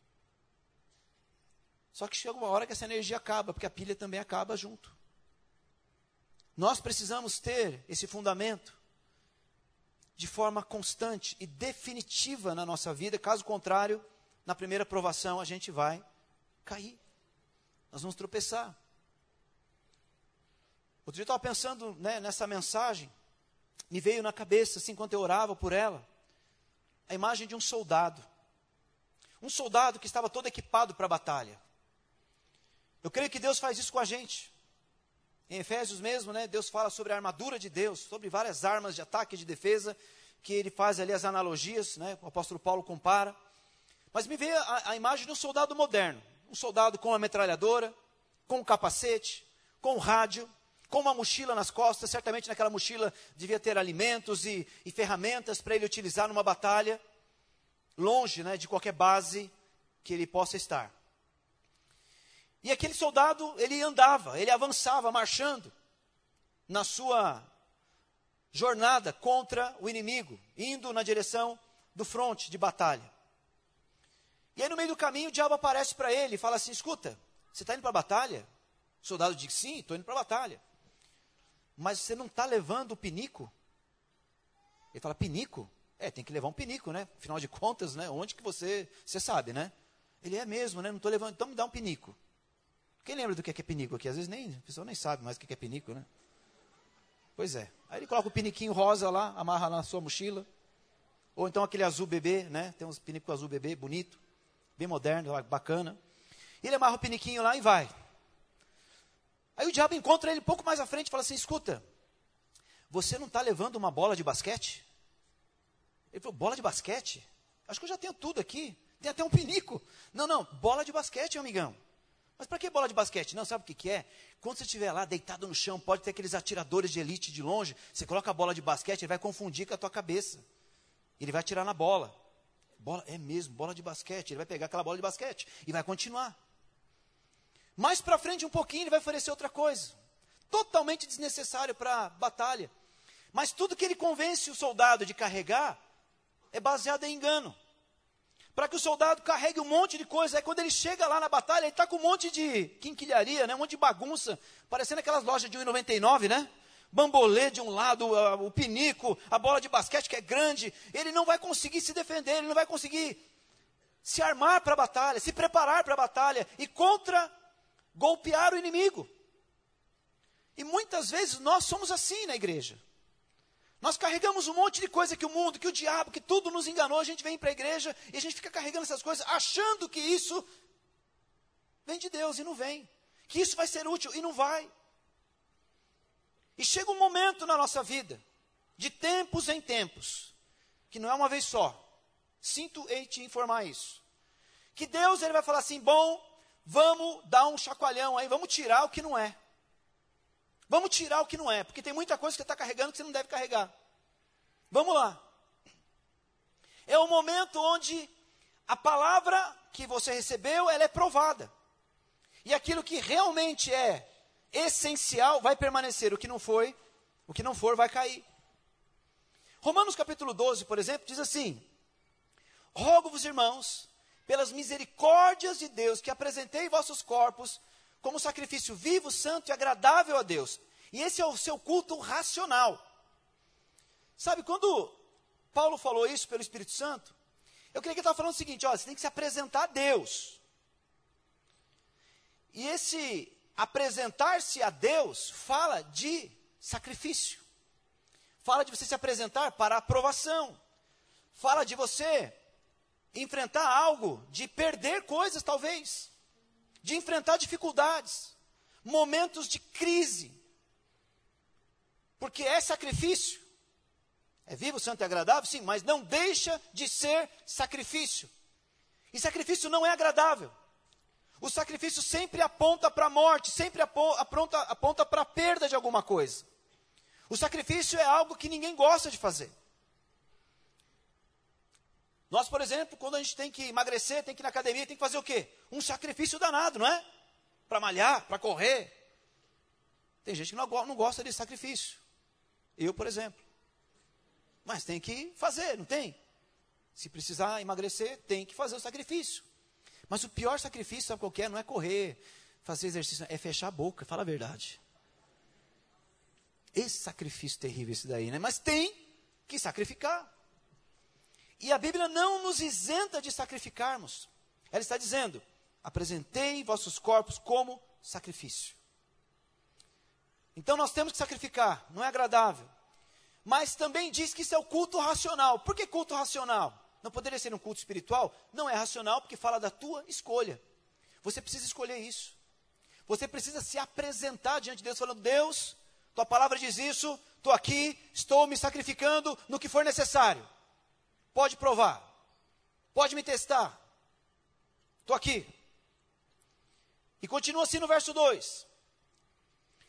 Só que chega uma hora que essa energia acaba, porque a pilha também acaba junto. Nós precisamos ter esse fundamento de forma constante e definitiva na nossa vida, caso contrário, na primeira provação a gente vai cair. Nós vamos tropeçar. Outro dia eu estava pensando nessa mensagem, me veio na cabeça, assim, enquanto eu orava por ela, a imagem de um soldado. Um soldado que estava todo equipado para a batalha. Eu creio que Deus faz isso com a gente. Em Efésios mesmo, Deus fala sobre a armadura de Deus, sobre várias armas de ataque e de defesa, que ele faz ali as analogias, o apóstolo Paulo compara. Mas me veio a imagem de um soldado moderno, um soldado com a metralhadora, com o capacete, com o rádio, com uma mochila nas costas. Certamente naquela mochila devia ter alimentos e ferramentas para ele utilizar numa batalha, longe, né, de qualquer base que ele possa estar. E aquele soldado, ele andava, ele avançava, marchando na sua jornada contra o inimigo, indo na direção do fronte de batalha. E aí no meio do caminho o diabo aparece para ele e fala assim: escuta, você está indo para a batalha? O soldado diz: sim, estou indo para a batalha. Mas você não está levando o pinico? Ele fala: pinico? Tem que levar um pinico, né? Afinal de contas, né? Onde que você sabe, né? Ele: é mesmo, né? Não estou levando, então me dá um pinico. Quem lembra do que é pinico aqui? Às vezes a pessoa nem sabe mais o que é pinico, né? Pois é. Aí ele coloca o piniquinho rosa lá, amarra na sua mochila. Ou então aquele azul bebê, né? Tem uns pinicos azul bebê, bonito, bem moderno, bacana. E ele amarra o piniquinho lá e vai. Aí o diabo encontra ele um pouco mais à frente e fala assim: escuta, você não está levando uma bola de basquete? Ele falou: bola de basquete? Acho que eu já tenho tudo aqui. Tem até um pinico. Não, bola de basquete, amigão. Mas para que bola de basquete? Não, sabe o que é? Quando você estiver lá deitado no chão, pode ter aqueles atiradores de elite de longe, você coloca a bola de basquete, ele vai confundir com a tua cabeça. Ele vai atirar na bola. É mesmo, bola de basquete. Ele vai pegar aquela bola de basquete e vai continuar. Mais para frente um pouquinho, ele vai oferecer outra coisa. Totalmente desnecessário para a batalha. Mas tudo que ele convence o soldado de carregar é baseado em engano. Para que o soldado carregue um monte de coisa. Aí quando ele chega lá na batalha, ele está com um monte de quinquilharia, né? Um monte de bagunça. Parecendo aquelas lojas de R$1,99, né? Bambolê de um lado, o pinico, a bola de basquete que é grande. Ele não vai conseguir se defender, ele não vai conseguir se armar para a batalha, se preparar para a batalha e golpear o inimigo. E muitas vezes nós somos assim na igreja. Nós carregamos um monte de coisa que o mundo, que o diabo, que tudo nos enganou. A gente vem para a igreja e a gente fica carregando essas coisas, achando que isso vem de Deus e não vem. Que isso vai ser útil e não vai. E chega um momento na nossa vida, de tempos em tempos, que não é uma vez só. Sinto em te informar isso. Que Deus ele vai falar assim: bom, vamos dar um chacoalhão aí, vamos tirar o que não é. Vamos tirar o que não é, porque tem muita coisa que você está carregando que você não deve carregar. Vamos lá. É o momento onde a palavra que você recebeu, ela é provada. E aquilo que realmente é essencial vai permanecer. O que não for vai cair. Romanos capítulo 12, por exemplo, diz assim: rogo-vos, irmãos, pelas misericórdias de Deus, que apresentei vossos corpos como sacrifício vivo, santo e agradável a Deus. E esse é o seu culto racional. Sabe, quando Paulo falou isso pelo Espírito Santo, eu creio que ele estava falando o seguinte: ó, você tem que se apresentar a Deus. E esse apresentar-se a Deus fala de sacrifício. Fala de você se apresentar para aprovação. Fala de você enfrentar algo, de perder coisas talvez. De enfrentar dificuldades, momentos de crise. Porque é sacrifício. É vivo, santo e agradável? Sim, mas não deixa de ser sacrifício. E sacrifício não é agradável. O sacrifício sempre aponta para a morte, sempre aponta para a perda de alguma coisa. O sacrifício é algo que ninguém gosta de fazer. Nós, por exemplo, quando a gente tem que emagrecer, tem que ir na academia, tem que fazer o quê? Um sacrifício danado, não é? Para malhar, para correr. Tem gente que não gosta de sacrifício. Eu, por exemplo. Mas tem que fazer, não tem? Se precisar emagrecer, tem que fazer o sacrifício. Mas o pior sacrifício, sabe qual que é? Não é correr, fazer exercício, é fechar a boca, fala a verdade. Esse sacrifício terrível esse daí, né? Mas tem que sacrificar. E a Bíblia não nos isenta de sacrificarmos. Ela está dizendo: apresentei vossos corpos como sacrifício. Então nós temos que sacrificar, não é agradável. Mas também diz que isso é o culto racional. Por que culto racional? Não poderia ser um culto espiritual? Não é racional porque fala da tua escolha. Você precisa escolher isso. Você precisa se apresentar diante de Deus falando: Deus, tua palavra diz isso, estou aqui, estou me sacrificando no que for necessário. Pode provar. Pode me testar. Estou aqui. E continua assim no verso 2.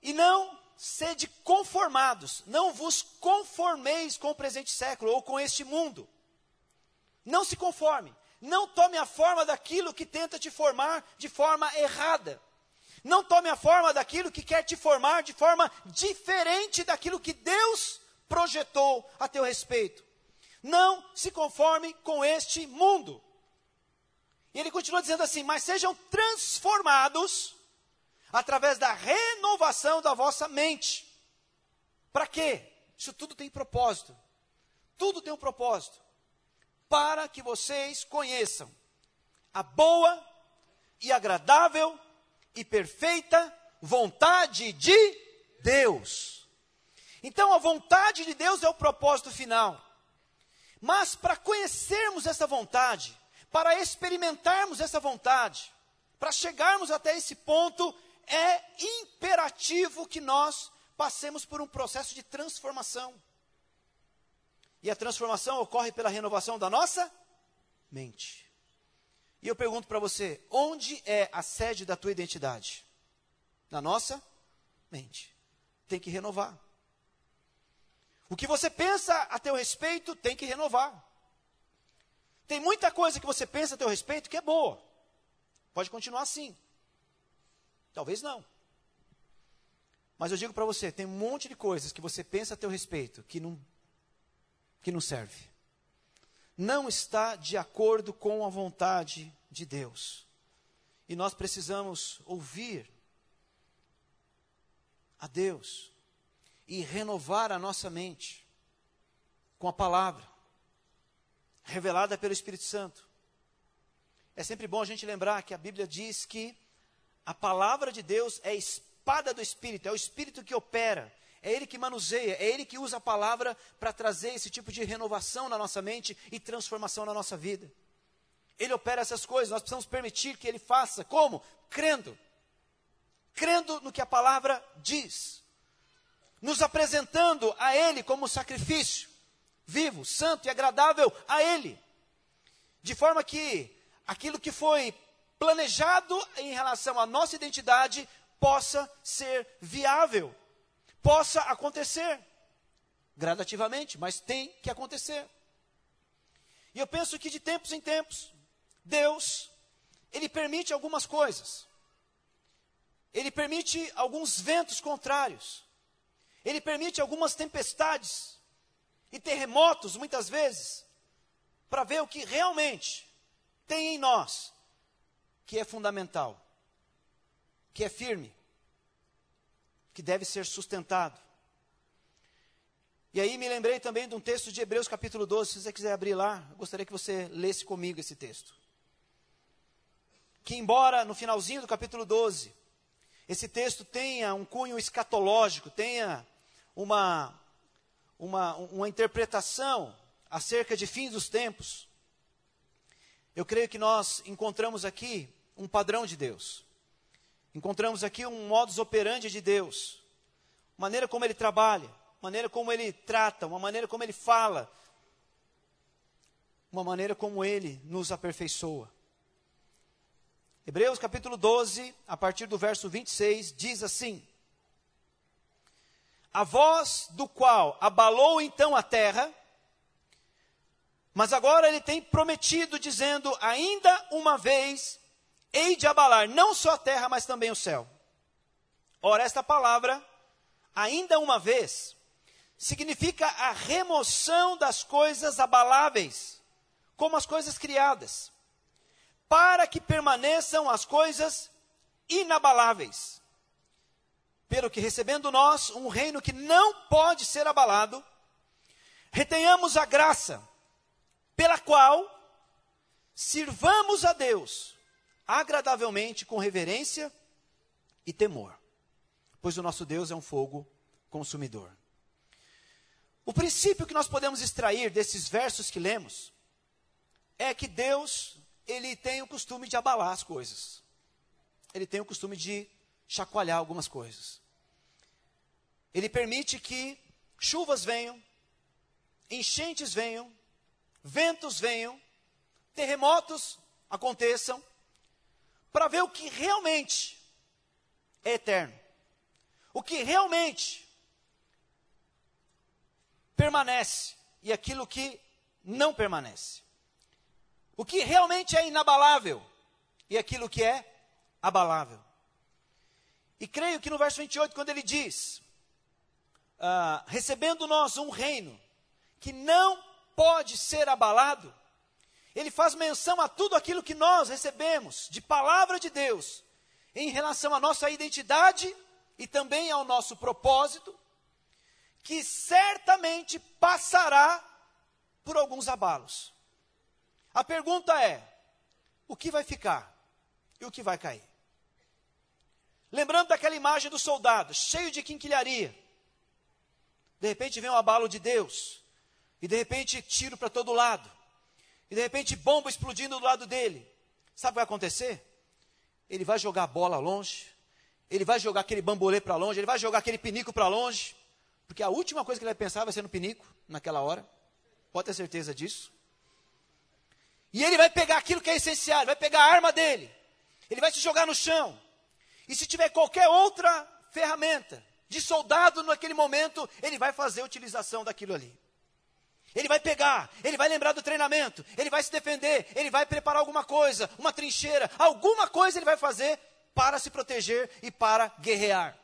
E não sede conformados, não vos conformeis com o presente século ou com este mundo. Não se conforme, não tome a forma daquilo que tenta te formar de forma errada. Não tome a forma daquilo que quer te formar de forma diferente daquilo que Deus projetou a teu respeito. Não se conforme com este mundo. E ele continua dizendo assim, mas sejam transformados através da renovação da vossa mente. Para quê? Isso tudo tem propósito. Tudo tem um propósito. Para que vocês conheçam a boa e agradável e perfeita vontade de Deus. Então a vontade de Deus é o propósito final. Mas para conhecermos essa vontade, para experimentarmos essa vontade, para chegarmos até esse ponto, é imperativo que nós passemos por um processo de transformação. E a transformação ocorre pela renovação da nossa mente. E eu pergunto para você, onde é a sede da tua identidade? Na nossa mente. Tem que renovar. O que você pensa a teu respeito tem que renovar. Tem muita coisa que você pensa a teu respeito que é boa. Pode continuar assim. Talvez não. Mas eu digo para você, tem um monte de coisas que você pensa a teu respeito que não serve. Não está de acordo com a vontade de Deus. E nós precisamos ouvir a Deus e renovar a nossa mente com a palavra revelada pelo Espírito Santo. É sempre bom a gente lembrar que a Bíblia diz que a palavra de Deus é a espada do Espírito, é o Espírito que opera. É Ele que manuseia, é Ele que usa a palavra para trazer esse tipo de renovação na nossa mente e transformação na nossa vida. Ele opera essas coisas, nós precisamos permitir que Ele faça. Como? Crendo. Crendo no que a palavra diz. Nos apresentando a Ele como sacrifício vivo, santo e agradável a Ele. De forma que aquilo que foi planejado em relação à nossa identidade possa ser viável. Possa acontecer, gradativamente, mas tem que acontecer. E eu penso que de tempos em tempos, Deus, Ele permite algumas coisas. Ele permite alguns ventos contrários. Ele permite algumas tempestades e terremotos, muitas vezes, para ver o que realmente tem em nós, que é fundamental, que é firme, que deve ser sustentado. E aí me lembrei também de um texto de Hebreus capítulo 12, se você quiser abrir lá, eu gostaria que você lesse comigo esse texto. Que embora no finalzinho do capítulo 12, esse texto tenha um cunho escatológico, tenha uma interpretação acerca de fins dos tempos, eu creio que nós encontramos aqui um padrão de Deus. Encontramos aqui um modus operandi de Deus, maneira como Ele trabalha, maneira como Ele trata, uma maneira como Ele fala, uma maneira como Ele nos aperfeiçoa. Hebreus capítulo 12, a partir do verso 26, diz assim: a voz do qual abalou então a terra, mas agora Ele tem prometido, dizendo, ainda uma vez hei de abalar não só a terra, mas também o céu. Ora, esta palavra, ainda uma vez, significa a remoção das coisas abaláveis, como as coisas criadas, para que permaneçam as coisas inabaláveis. Pelo que, recebendo nós um reino que não pode ser abalado, retenhamos a graça, pela qual sirvamos a Deus, agradavelmente, com reverência e temor, pois o nosso Deus é um fogo consumidor. O princípio que nós podemos extrair desses versos que lemos é que Deus, Ele tem o costume de abalar as coisas. Ele tem o costume de chacoalhar algumas coisas. Ele permite que chuvas venham, enchentes venham, ventos venham, terremotos aconteçam, para ver o que realmente é eterno, o que realmente permanece e aquilo que não permanece. O que realmente é inabalável e aquilo que é abalável. E creio que no verso 28, quando ele diz, recebendo nós um reino que não pode ser abalado, ele faz menção a tudo aquilo que nós recebemos de palavra de Deus, em relação à nossa identidade e também ao nosso propósito, que certamente passará por alguns abalos. A pergunta é, o que vai ficar e o que vai cair? Lembrando daquela imagem do soldado, cheio de quinquilharia. De repente vem um abalo de Deus, e de repente tiro para todo lado, e de repente bomba explodindo do lado dele. Sabe o que vai acontecer? Ele vai jogar a bola longe, ele vai jogar aquele bambolê para longe, ele vai jogar aquele pinico para longe, porque a última coisa que ele vai pensar vai ser no pinico, naquela hora. Pode ter certeza disso. E ele vai pegar aquilo que é essencial, ele vai pegar a arma dele, ele vai se jogar no chão. E se tiver qualquer outra ferramenta de soldado naquele momento, ele vai fazer a utilização daquilo ali. Ele vai pegar, ele vai lembrar do treinamento, ele vai se defender, ele vai preparar alguma coisa, uma trincheira, alguma coisa ele vai fazer para se proteger e para guerrear.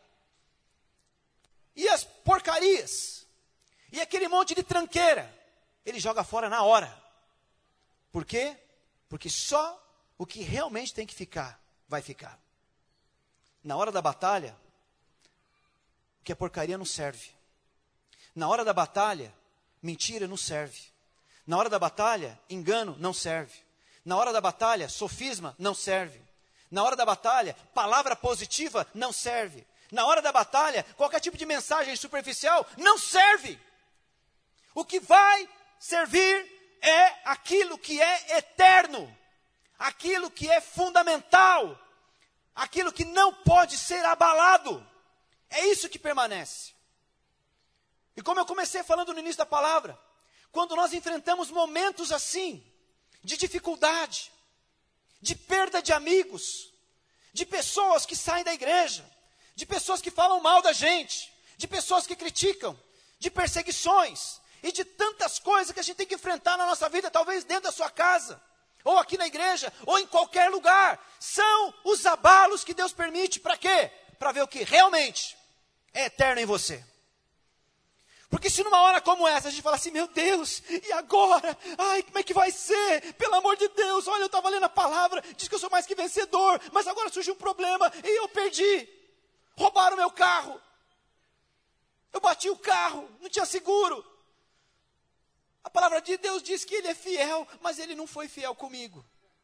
E as porcarias, e aquele monte de tranqueira, ele joga fora na hora. Por quê? Porque só o que realmente tem que ficar, vai ficar. Na hora da batalha, o que é porcaria não serve. Na hora da batalha, mentira não serve. Na hora da batalha, engano não serve. Na hora da batalha, sofisma não serve. Na hora da batalha, palavra positiva não serve. Na hora da batalha, qualquer tipo de mensagem superficial não serve. O que vai servir é aquilo que é eterno, aquilo que é fundamental, aquilo que não pode ser abalado. É isso que permanece. E como eu comecei falando no início da palavra, quando nós enfrentamos momentos assim, de dificuldade, de perda de amigos, de pessoas que saem da igreja, de pessoas que falam mal da gente, de pessoas que criticam, de perseguições e de tantas coisas que a gente tem que enfrentar na nossa vida, talvez dentro da sua casa, ou aqui na igreja, ou em qualquer lugar. São os abalos que Deus permite, para quê? Para ver o que realmente é eterno em você. Porque se numa hora como essa a gente fala assim, meu Deus, e agora? Ai, como é que vai ser? Pelo amor de Deus, olha, eu estava lendo a palavra, diz que eu sou mais que vencedor, mas agora surgiu um problema e eu perdi. Roubaram meu carro. Eu bati o carro, não tinha seguro. A palavra de Deus diz que Ele é fiel, mas Ele não foi fiel comigo.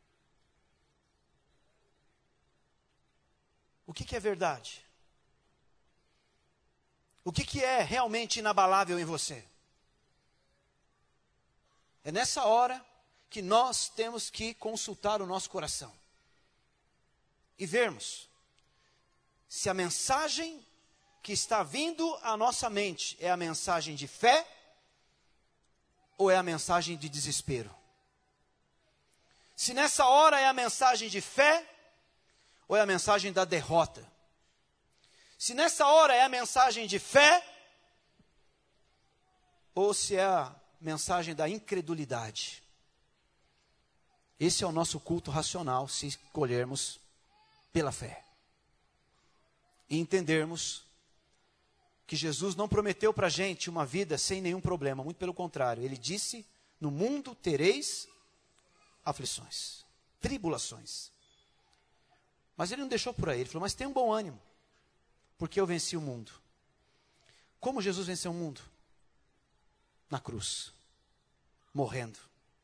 O que é verdade? O que é realmente inabalável em você? É nessa hora que nós temos que consultar o nosso coração e vermos se a mensagem que está vindo à nossa mente é a mensagem de fé ou é a mensagem de desespero. Se nessa hora é a mensagem de fé ou é a mensagem da derrota. Se nessa hora é a mensagem de fé, ou se é a mensagem da incredulidade. Esse é o nosso culto racional, se escolhermos pela fé. E entendermos que Jesus não prometeu para a gente uma vida sem nenhum problema, muito pelo contrário. Ele disse, no mundo tereis aflições, tribulações. Mas ele não deixou por aí, ele falou, mas tenha um bom ânimo. Porque eu venci o mundo. Como Jesus venceu o mundo? Na cruz. Morrendo.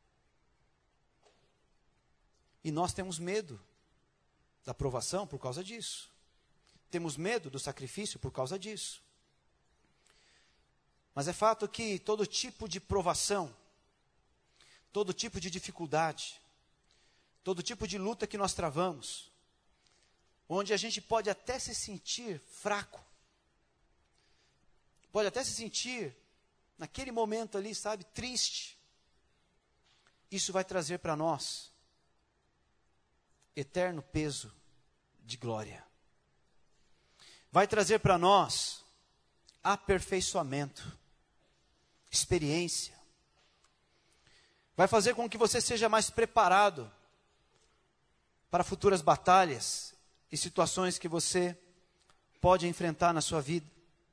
E nós temos medo da provação por causa disso. Temos medo do sacrifício por causa disso. Mas é fato que todo tipo de provação, todo tipo de dificuldade, todo tipo de luta que nós travamos, onde a gente pode até se sentir fraco, pode até se sentir, naquele momento ali, sabe, triste. Isso vai trazer para nós eterno peso de glória. vai trazer para nós aperfeiçoamento, experiência. Vai fazer com que você seja mais preparado para futuras batalhas e situações que você pode enfrentar na sua vida.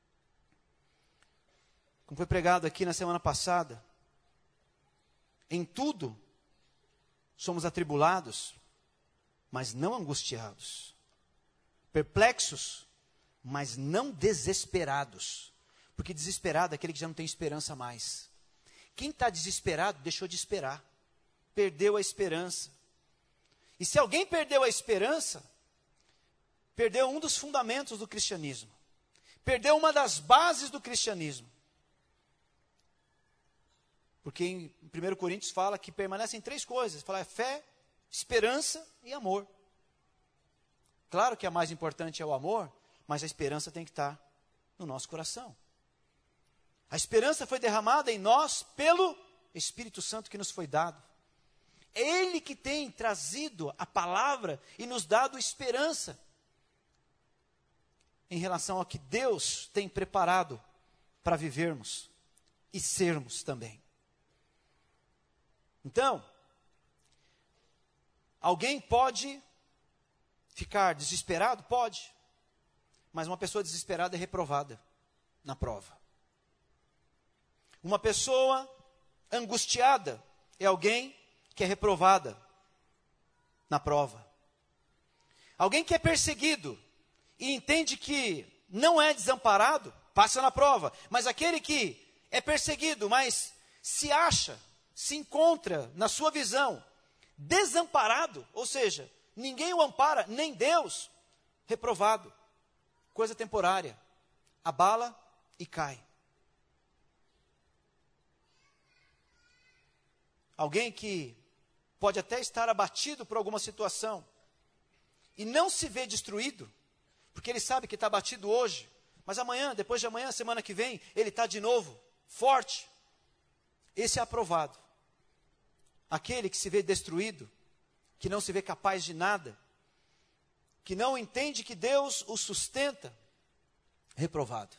Como foi pregado aqui na semana passada, em tudo somos atribulados, mas não angustiados. Perplexos, mas não desesperados. Porque desesperado é aquele que já não tem esperança mais. Quem está desesperado deixou de esperar. Perdeu a esperança. E se alguém perdeu a esperança, perdeu um dos fundamentos do cristianismo. Perdeu uma das bases do cristianismo. Porque em 1 Coríntios fala que permanecem 3 coisas. Fala fé, esperança e amor. Claro que a mais importante é o amor, mas a esperança tem que estar no nosso coração. A esperança foi derramada em nós pelo Espírito Santo que nos foi dado. É Ele que tem trazido a palavra e nos dado esperança em relação ao que Deus tem preparado para vivermos e sermos também. Então, alguém pode ficar desesperado? Pode. Mas uma pessoa desesperada é reprovada na prova. Uma pessoa angustiada é alguém que é reprovada na prova. Alguém que é perseguido e entende que não é desamparado, passa na prova. Mas aquele que é perseguido, mas se acha, se encontra na sua visão desamparado, ou seja, ninguém o ampara, nem Deus, reprovado. Coisa temporária, abala e cai. Alguém que pode até estar abatido por alguma situação e não se vê destruído, porque ele sabe que está abatido hoje, mas amanhã, depois de amanhã, semana que vem, ele está de novo, forte. Esse é aprovado. Aquele que se vê destruído, que não se vê capaz de nada, que não entende que Deus o sustenta, reprovado.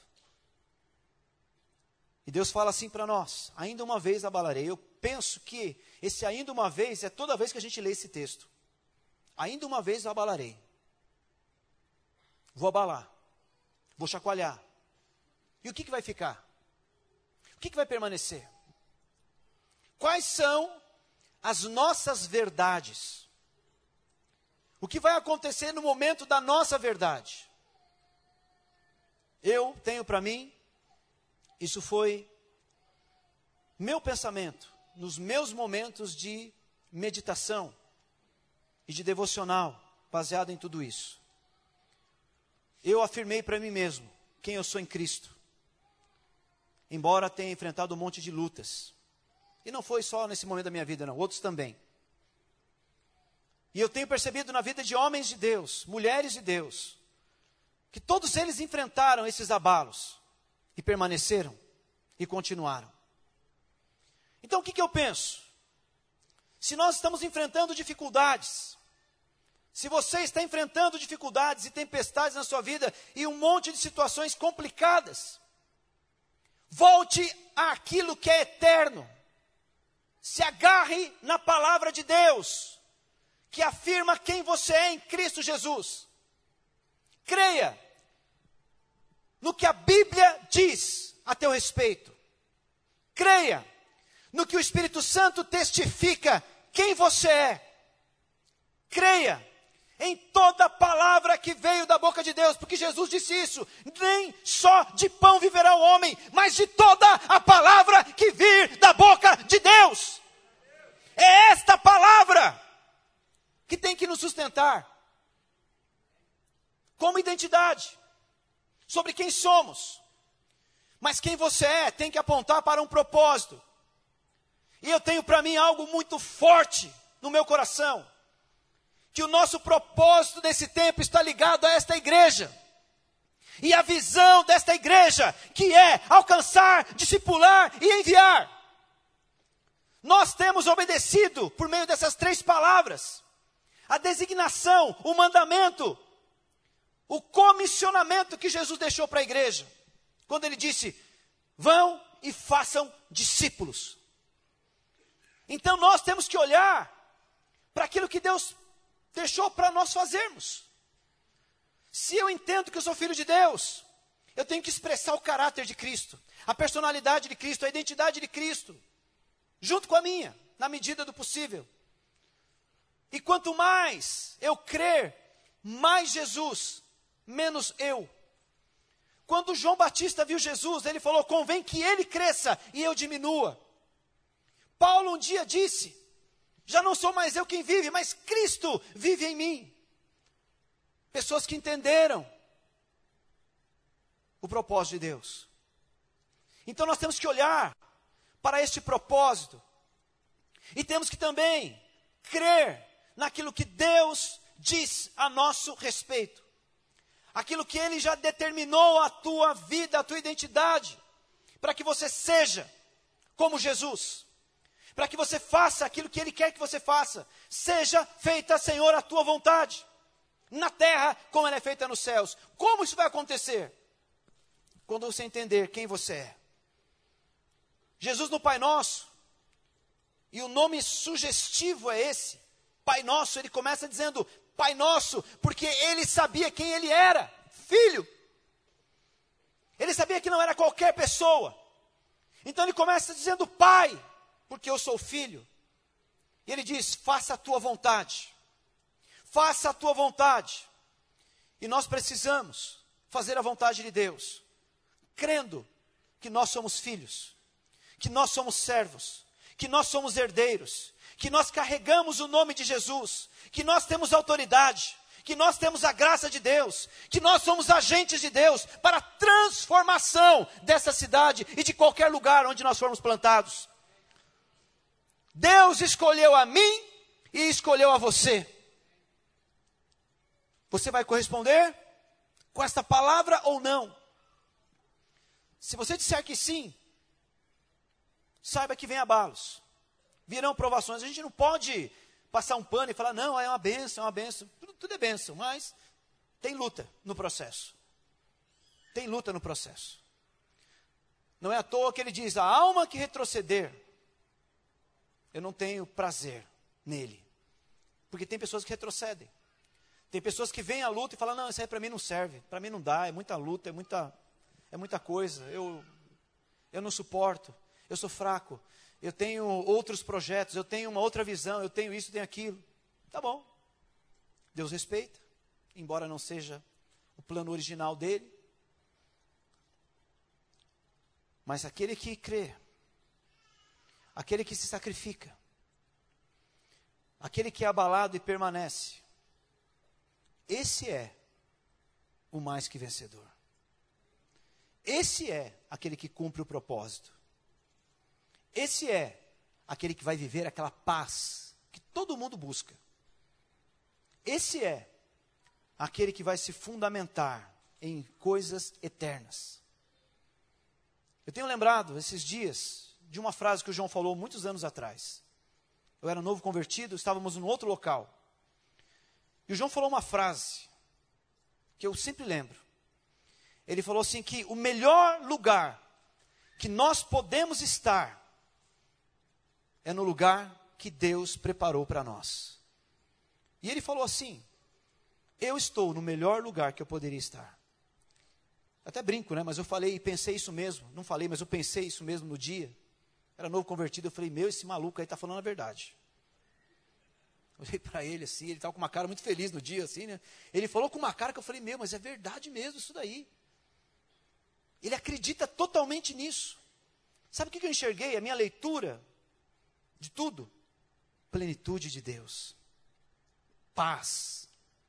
E Deus fala assim para nós, ainda uma vez abalarei. Eu penso que esse ainda uma vez é toda vez que a gente lê esse texto. Ainda uma vez eu abalarei. Vou abalar. Vou chacoalhar. E o que vai ficar? O que vai permanecer? Quais são as nossas verdades? O que vai acontecer no momento da nossa verdade? Eu tenho para mim, isso foi meu pensamento, nos meus momentos de meditação e de devocional, baseado em tudo isso. Eu afirmei para mim mesmo quem eu sou em Cristo. Embora tenha enfrentado um monte de lutas. E não foi só nesse momento da minha vida, não, outros também. E eu tenho percebido na vida de homens de Deus, mulheres de Deus, que todos eles enfrentaram esses abalos e permaneceram e continuaram. Então o que eu penso? Se nós estamos enfrentando dificuldades, se você está enfrentando dificuldades e tempestades na sua vida e um monte de situações complicadas, volte àquilo que é eterno. Se agarre na palavra de Deus, que afirma quem você é em Cristo Jesus. Creia no que a Bíblia diz a teu respeito. Creia no que o Espírito Santo testifica quem você é. Creia em toda palavra que veio da boca de Deus, porque Jesus disse isso, nem só de pão viverá o homem, mas de toda a palavra que vir da boca de Deus. É esta palavra que tem que nos sustentar, como identidade, sobre quem somos. Mas quem você é tem que apontar para um propósito. E eu tenho para mim algo muito forte no meu coração, que o nosso propósito desse tempo está ligado a esta igreja. E a visão desta igreja, que é alcançar, discipular e enviar. Nós temos obedecido, por meio dessas 3 palavras, a designação, o mandamento, o comissionamento que Jesus deixou para a igreja, quando ele disse: vão e façam discípulos. Então nós temos que olhar para aquilo que Deus deixou para nós fazermos. Se eu entendo que eu sou filho de Deus, eu tenho que expressar o caráter de Cristo, a personalidade de Cristo, a identidade de Cristo, junto com a minha, na medida do possível. E quanto mais eu crer, mais Jesus, menos eu. Quando João Batista viu Jesus, ele falou: convém que ele cresça e eu diminua. Paulo um dia disse: já não sou mais eu quem vive, mas Cristo vive em mim. Pessoas que entenderam o propósito de Deus. Então nós temos que olhar para este propósito. E temos que também crer naquilo que Deus diz a nosso respeito. Aquilo que Ele já determinou a tua vida, a tua identidade. Para que você seja como Jesus. Para que você faça aquilo que Ele quer que você faça. Seja feita, Senhor, a tua vontade. Na terra, como ela é feita nos céus. Como isso vai acontecer? Quando você entender quem você é. Jesus no Pai Nosso, e o nome sugestivo é esse, Pai Nosso, ele começa dizendo Pai Nosso, porque ele sabia quem ele era, filho. Ele sabia que não era qualquer pessoa. Então ele começa dizendo Pai, porque eu sou filho. E ele diz: faça a tua vontade. Faça a tua vontade. E nós precisamos fazer a vontade de Deus, crendo que nós somos filhos, que nós somos servos, que nós somos herdeiros, que nós carregamos o nome de Jesus, que nós temos autoridade, que nós temos a graça de Deus, que nós somos agentes de Deus para a transformação dessa cidade e de qualquer lugar onde nós formos plantados. Deus escolheu a mim e escolheu a você. Você vai corresponder com esta palavra ou não? Se você disser que sim, saiba que vem abalos, virão provações. A gente não pode passar um pano e falar: não, é uma bênção, é uma bênção. Tudo é bênção, mas tem luta no processo. Tem luta no processo. Não é à toa que ele diz: a alma que retroceder, eu não tenho prazer nele. Porque tem pessoas que retrocedem. Tem pessoas que veem a luta e falam: não, isso aí para mim não serve, para mim não dá, é muita luta, é muita coisa, eu não suporto, eu sou fraco, eu tenho outros projetos, eu tenho uma outra visão, eu tenho isso, tenho aquilo. Tá bom, Deus respeita, embora não seja o plano original dele. Mas aquele que crê, aquele que se sacrifica, aquele que é abalado e permanece, esse é o mais que vencedor. Esse é aquele que cumpre o propósito. Esse é aquele que vai viver aquela paz que todo mundo busca. Esse é aquele que vai se fundamentar em coisas eternas. Eu tenho lembrado esses dias de uma frase que o João falou muitos anos atrás. Eu era novo convertido, estávamos em outro local. E o João falou uma frase que eu sempre lembro. Ele falou assim que o melhor lugar que nós podemos estar é no lugar que Deus preparou para nós. E ele falou assim: eu estou no melhor lugar que eu poderia estar. Até brinco, né? Mas eu falei e pensei isso mesmo. Não falei, mas eu pensei isso mesmo no dia. Era novo convertido, eu falei: meu, esse maluco aí está falando a verdade. Olhei para ele assim, ele estava com uma cara muito feliz no dia, assim, né? Ele falou com uma cara que eu falei: meu, mas é verdade mesmo isso daí. Ele acredita totalmente nisso. Sabe o que eu enxerguei? A minha leitura de tudo? Plenitude de Deus. Paz.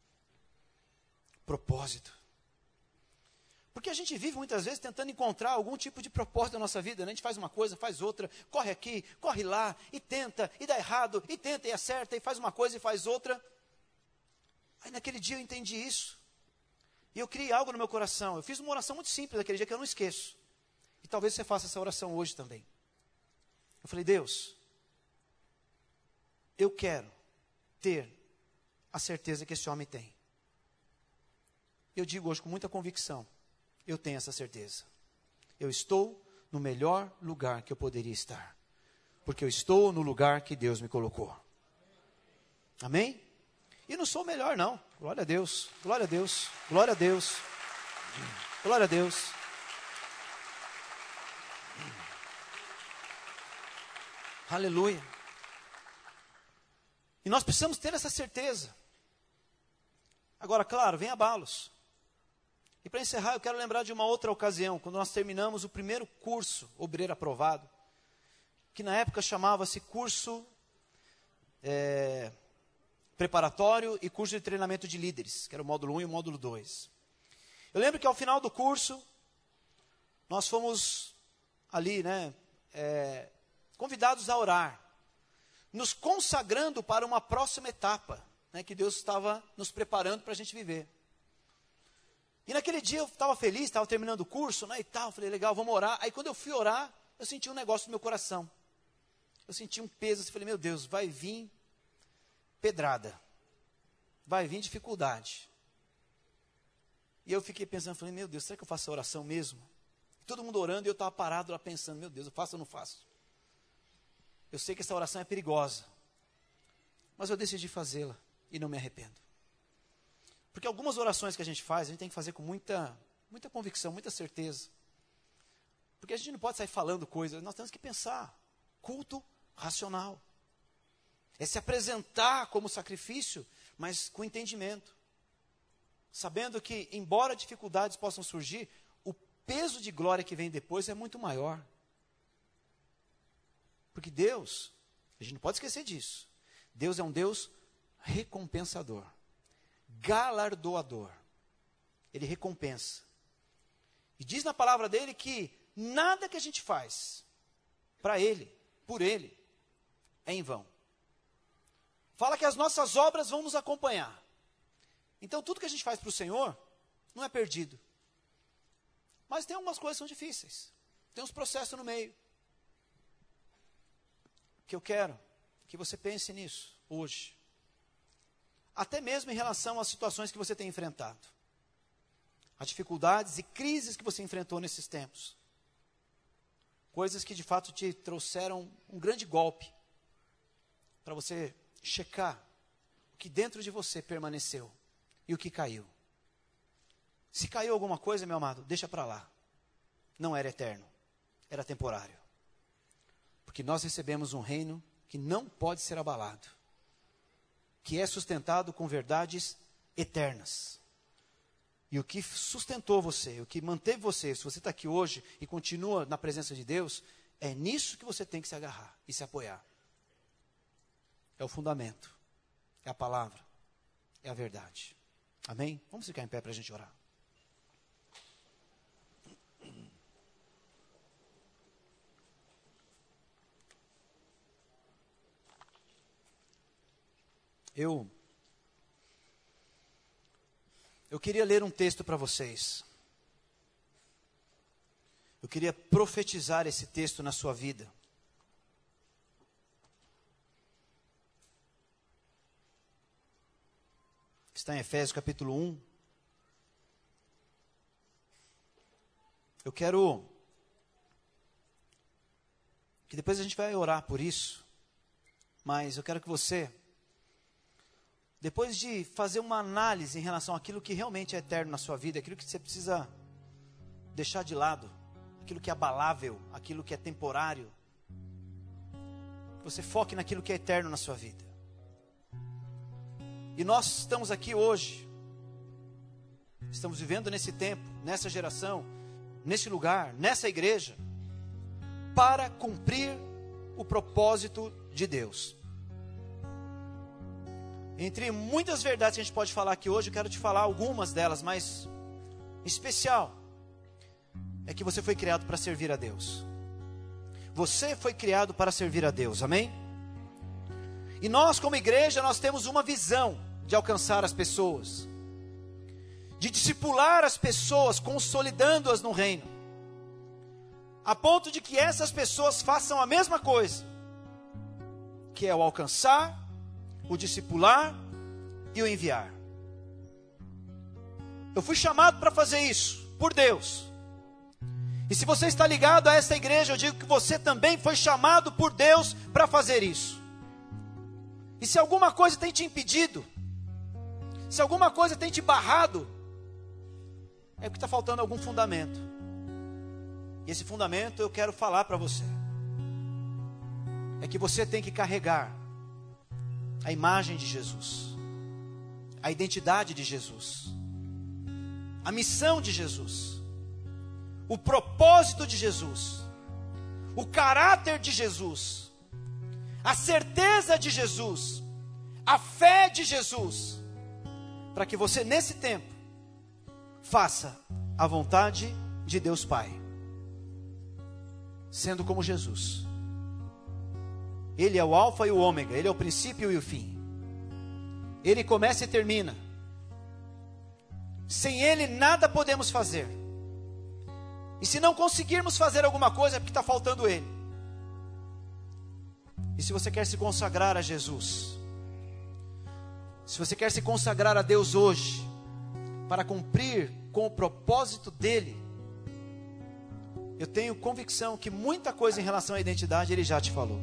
Propósito. Porque a gente vive muitas vezes tentando encontrar algum tipo de propósito na nossa vida, né? A gente faz uma coisa, faz outra, corre aqui, corre lá, e tenta, e dá errado, e tenta, e acerta, e faz uma coisa e faz outra. Aí naquele dia eu entendi isso. E eu criei algo no meu coração. Eu fiz uma oração muito simples naquele dia que eu não esqueço. E talvez você faça essa oração hoje também. Eu falei: Deus, eu quero ter a certeza que esse homem tem. Eu digo hoje com muita convicção, eu tenho essa certeza. Eu estou no melhor lugar que eu poderia estar. Porque eu estou no lugar que Deus me colocou. Amém? E não sou o melhor não. Glória a Deus, glória a Deus, glória a Deus. Glória a Deus. Aleluia. E nós precisamos ter essa certeza. Agora, claro, vem abalos. E para encerrar, eu quero lembrar de uma outra ocasião, quando nós terminamos o primeiro curso Obreiro Aprovado, que na época chamava-se curso preparatório e curso de treinamento de líderes, que era o módulo 1 e o módulo 2. Eu lembro que ao final do curso, nós fomos ali, convidados a orar, nos consagrando para uma próxima etapa, que Deus estava nos preparando para a gente viver. E naquele dia eu estava feliz, estava terminando o curso, e tal, falei, legal, vamos orar. Aí quando eu fui orar, eu senti um negócio no meu coração. Eu senti um peso, falei, meu Deus, vai vir pedrada, vai vir dificuldade. E eu fiquei pensando, falei, meu Deus, será que eu faço a oração mesmo? E todo mundo orando e eu estava parado lá pensando, meu Deus, eu faço ou não faço? Eu sei que essa oração é perigosa, mas eu decidi fazê-la e não me arrependo. Porque algumas orações que a gente faz, a gente tem que fazer com muita convicção, muita certeza. Porque a gente não pode sair falando coisas, nós temos que pensar. Culto racional. É se apresentar como sacrifício, mas com entendimento. Sabendo que, embora dificuldades possam surgir, o peso de glória que vem depois é muito maior. Porque Deus, a gente não pode esquecer disso. Deus é um Deus recompensador, galardoador. Ele recompensa. E diz na palavra dele que nada que a gente faz para Ele, por Ele, é em vão. Fala que as nossas obras vão nos acompanhar. Então tudo que a gente faz para o Senhor não é perdido. Mas tem algumas coisas que são difíceis. Tem uns processos no meio. Que eu quero que você pense nisso hoje. Até mesmo em relação às situações que você tem enfrentado. As dificuldades e crises que você enfrentou nesses tempos. Coisas que de fato te trouxeram um grande golpe. Para você checar o que dentro de você permaneceu e o que caiu. Se caiu alguma coisa, meu amado, deixa para lá. Não era eterno, era temporário. Porque nós recebemos um reino que não pode ser abalado. Que é sustentado com verdades eternas. E o que sustentou você, o que manteve você, se você está aqui hoje e continua na presença de Deus, é nisso que você tem que se agarrar e se apoiar. É o fundamento, é a palavra, é a verdade. Amém? Vamos ficar em pé para a gente orar. Eu queria ler um texto para vocês. Eu queria profetizar esse texto na sua vida. Está em Efésios capítulo 1. Eu quero que depois a gente vai orar por isso, mas eu quero que você, depois de fazer uma análise em relação àquilo que realmente é eterno na sua vida, aquilo que você precisa deixar de lado, aquilo que é abalável, aquilo que é temporário, você foque naquilo que é eterno na sua vida. E nós estamos aqui hoje, estamos vivendo nesse tempo, nessa geração, nesse lugar, nessa igreja, para cumprir o propósito de Deus. Entre muitas verdades que a gente pode falar aqui hoje, eu quero te falar algumas delas, mas em especial é que você foi criado para servir a Deus. Você foi criado para servir a Deus, amém? E nós como igreja, nós temos uma visão de alcançar as pessoas, de discipular as pessoas, consolidando-as no reino, a ponto de que essas pessoas façam a mesma coisa, que é o alcançar, o discipular e o enviar. Eu fui chamado para fazer isso, por Deus. E se você está ligado a essa igreja, eu digo que você também foi chamado por Deus para fazer isso. E se alguma coisa tem te impedido, se alguma coisa tem te barrado, é porque está faltando algum fundamento. E esse fundamento eu quero falar para você. É que você tem que carregar a imagem de Jesus, a identidade de Jesus, a missão de Jesus, o propósito de Jesus, o caráter de Jesus, a certeza de Jesus, a fé de Jesus, para que você nesse tempo faça a vontade de Deus Pai, sendo como Jesus. Ele é o alfa e o ômega, Ele é o princípio e o fim. Ele começa e termina. Sem Ele nada podemos fazer. E se não conseguirmos fazer alguma coisa é porque está faltando Ele. E se você quer se consagrar a Jesus, se você quer se consagrar a Deus hoje, para cumprir com o propósito dEle, eu tenho convicção que muita coisa em relação à identidade Ele já te falou.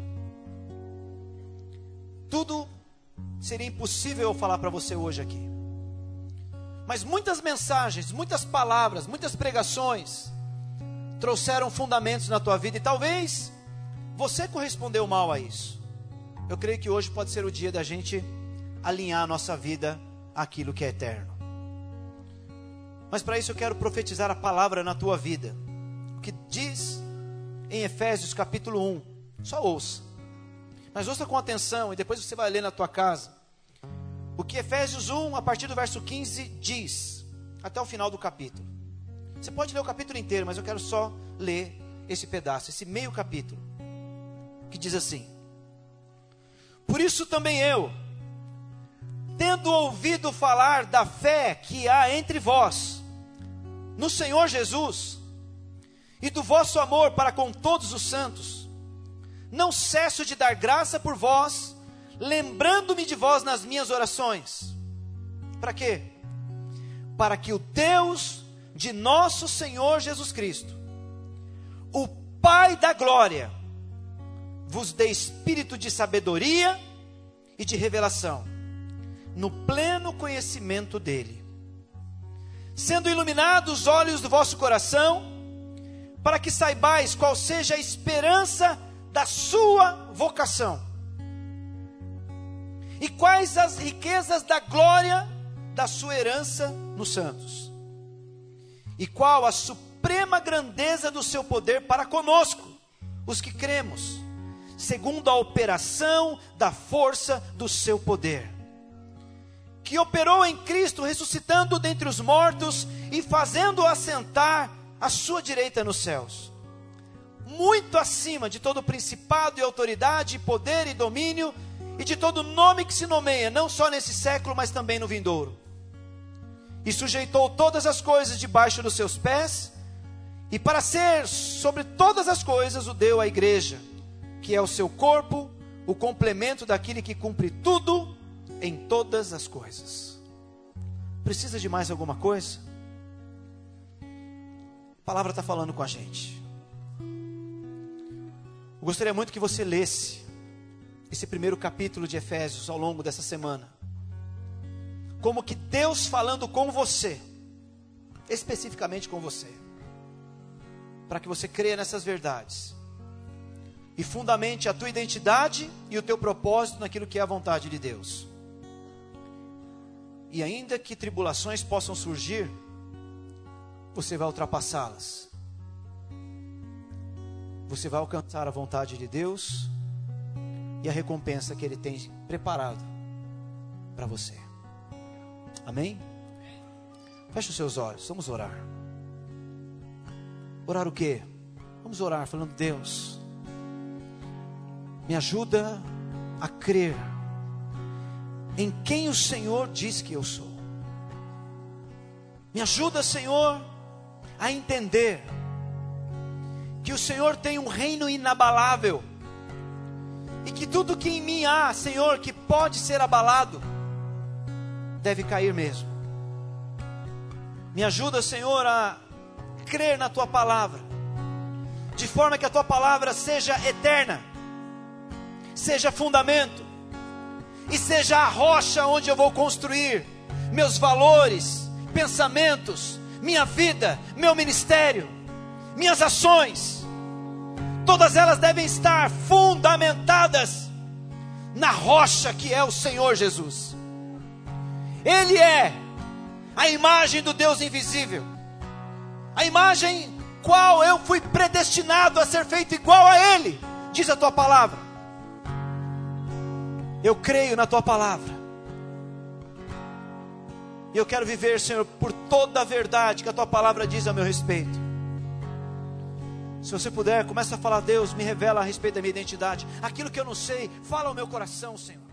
Tudo seria impossível eu falar para você hoje aqui. Mas muitas mensagens, muitas palavras, muitas pregações trouxeram fundamentos na tua vida. E talvez você correspondeu mal a isso. Eu creio que hoje pode ser o dia da gente alinhar a nossa vida àquilo que é eterno. Mas para isso eu quero profetizar a palavra na tua vida. O que diz em Efésios capítulo 1. Só ouça. Mas ouça com atenção e depois você vai ler na tua casa. O que Efésios 1, a partir do verso 15, diz, até o final do capítulo. Você pode ler o capítulo inteiro, mas eu quero só ler esse pedaço, esse meio capítulo, que diz assim: por isso também eu, tendo ouvido falar da fé que há entre vós, no Senhor Jesus, e do vosso amor para com todos os santos, não cesso de dar graça por vós, lembrando-me de vós nas minhas orações. Para quê? Para que o Deus de nosso Senhor Jesus Cristo, o Pai da glória, vos dê espírito de sabedoria e de revelação, no pleno conhecimento dele, sendo iluminados os olhos do vosso coração, para que saibais qual seja a esperança da sua vocação, e quais as riquezas da glória da sua herança nos santos, e qual a suprema grandeza do seu poder para conosco, os que cremos, segundo a operação da força do seu poder, que operou em Cristo, ressuscitando dentre os mortos e fazendo-o assentar à sua direita nos céus, muito acima de todo principado e autoridade, poder e domínio, e de todo nome que se nomeia, não só nesse século, mas também no vindouro. E sujeitou todas as coisas debaixo dos seus pés, e para ser sobre todas as coisas o deu à igreja, que é o seu corpo, o complemento daquele que cumpre tudo em todas as coisas. Precisa de mais alguma coisa? A palavra está falando com a gente. Eu gostaria muito que você lesse esse primeiro capítulo de Efésios ao longo dessa semana. Como que Deus falando com você, especificamente com você, para que você creia nessas verdades e fundamente a tua identidade e o teu propósito naquilo que é a vontade de Deus. E ainda que tribulações possam surgir, você vai ultrapassá-las. Você vai alcançar a vontade de Deus e a recompensa que Ele tem preparado para você. Amém? Feche os seus olhos, vamos orar. Orar o quê? Vamos orar falando: Deus, me ajuda a crer em quem o Senhor diz que eu sou. Me ajuda, Senhor, a entender que o Senhor tem um reino inabalável, e que tudo que em mim há, Senhor, que pode ser abalado, deve cair mesmo. Me ajuda, Senhor, a crer na Tua palavra, de forma que a Tua palavra seja eterna, seja fundamento, e seja a rocha onde eu vou construir meus valores, pensamentos, minha vida, meu ministério, minhas ações. Todas elas devem estar fundamentadas na rocha que é o Senhor Jesus. Ele é a imagem do Deus invisível, a imagem qual eu fui predestinado a ser feito igual a Ele, diz a Tua palavra. Eu creio na Tua palavra, e eu quero viver, Senhor, por toda a verdade que a Tua palavra diz a meu respeito. Se você puder, começa a falar: Deus, me revela a respeito da minha identidade, aquilo que eu não sei, fala ao meu coração, Senhor.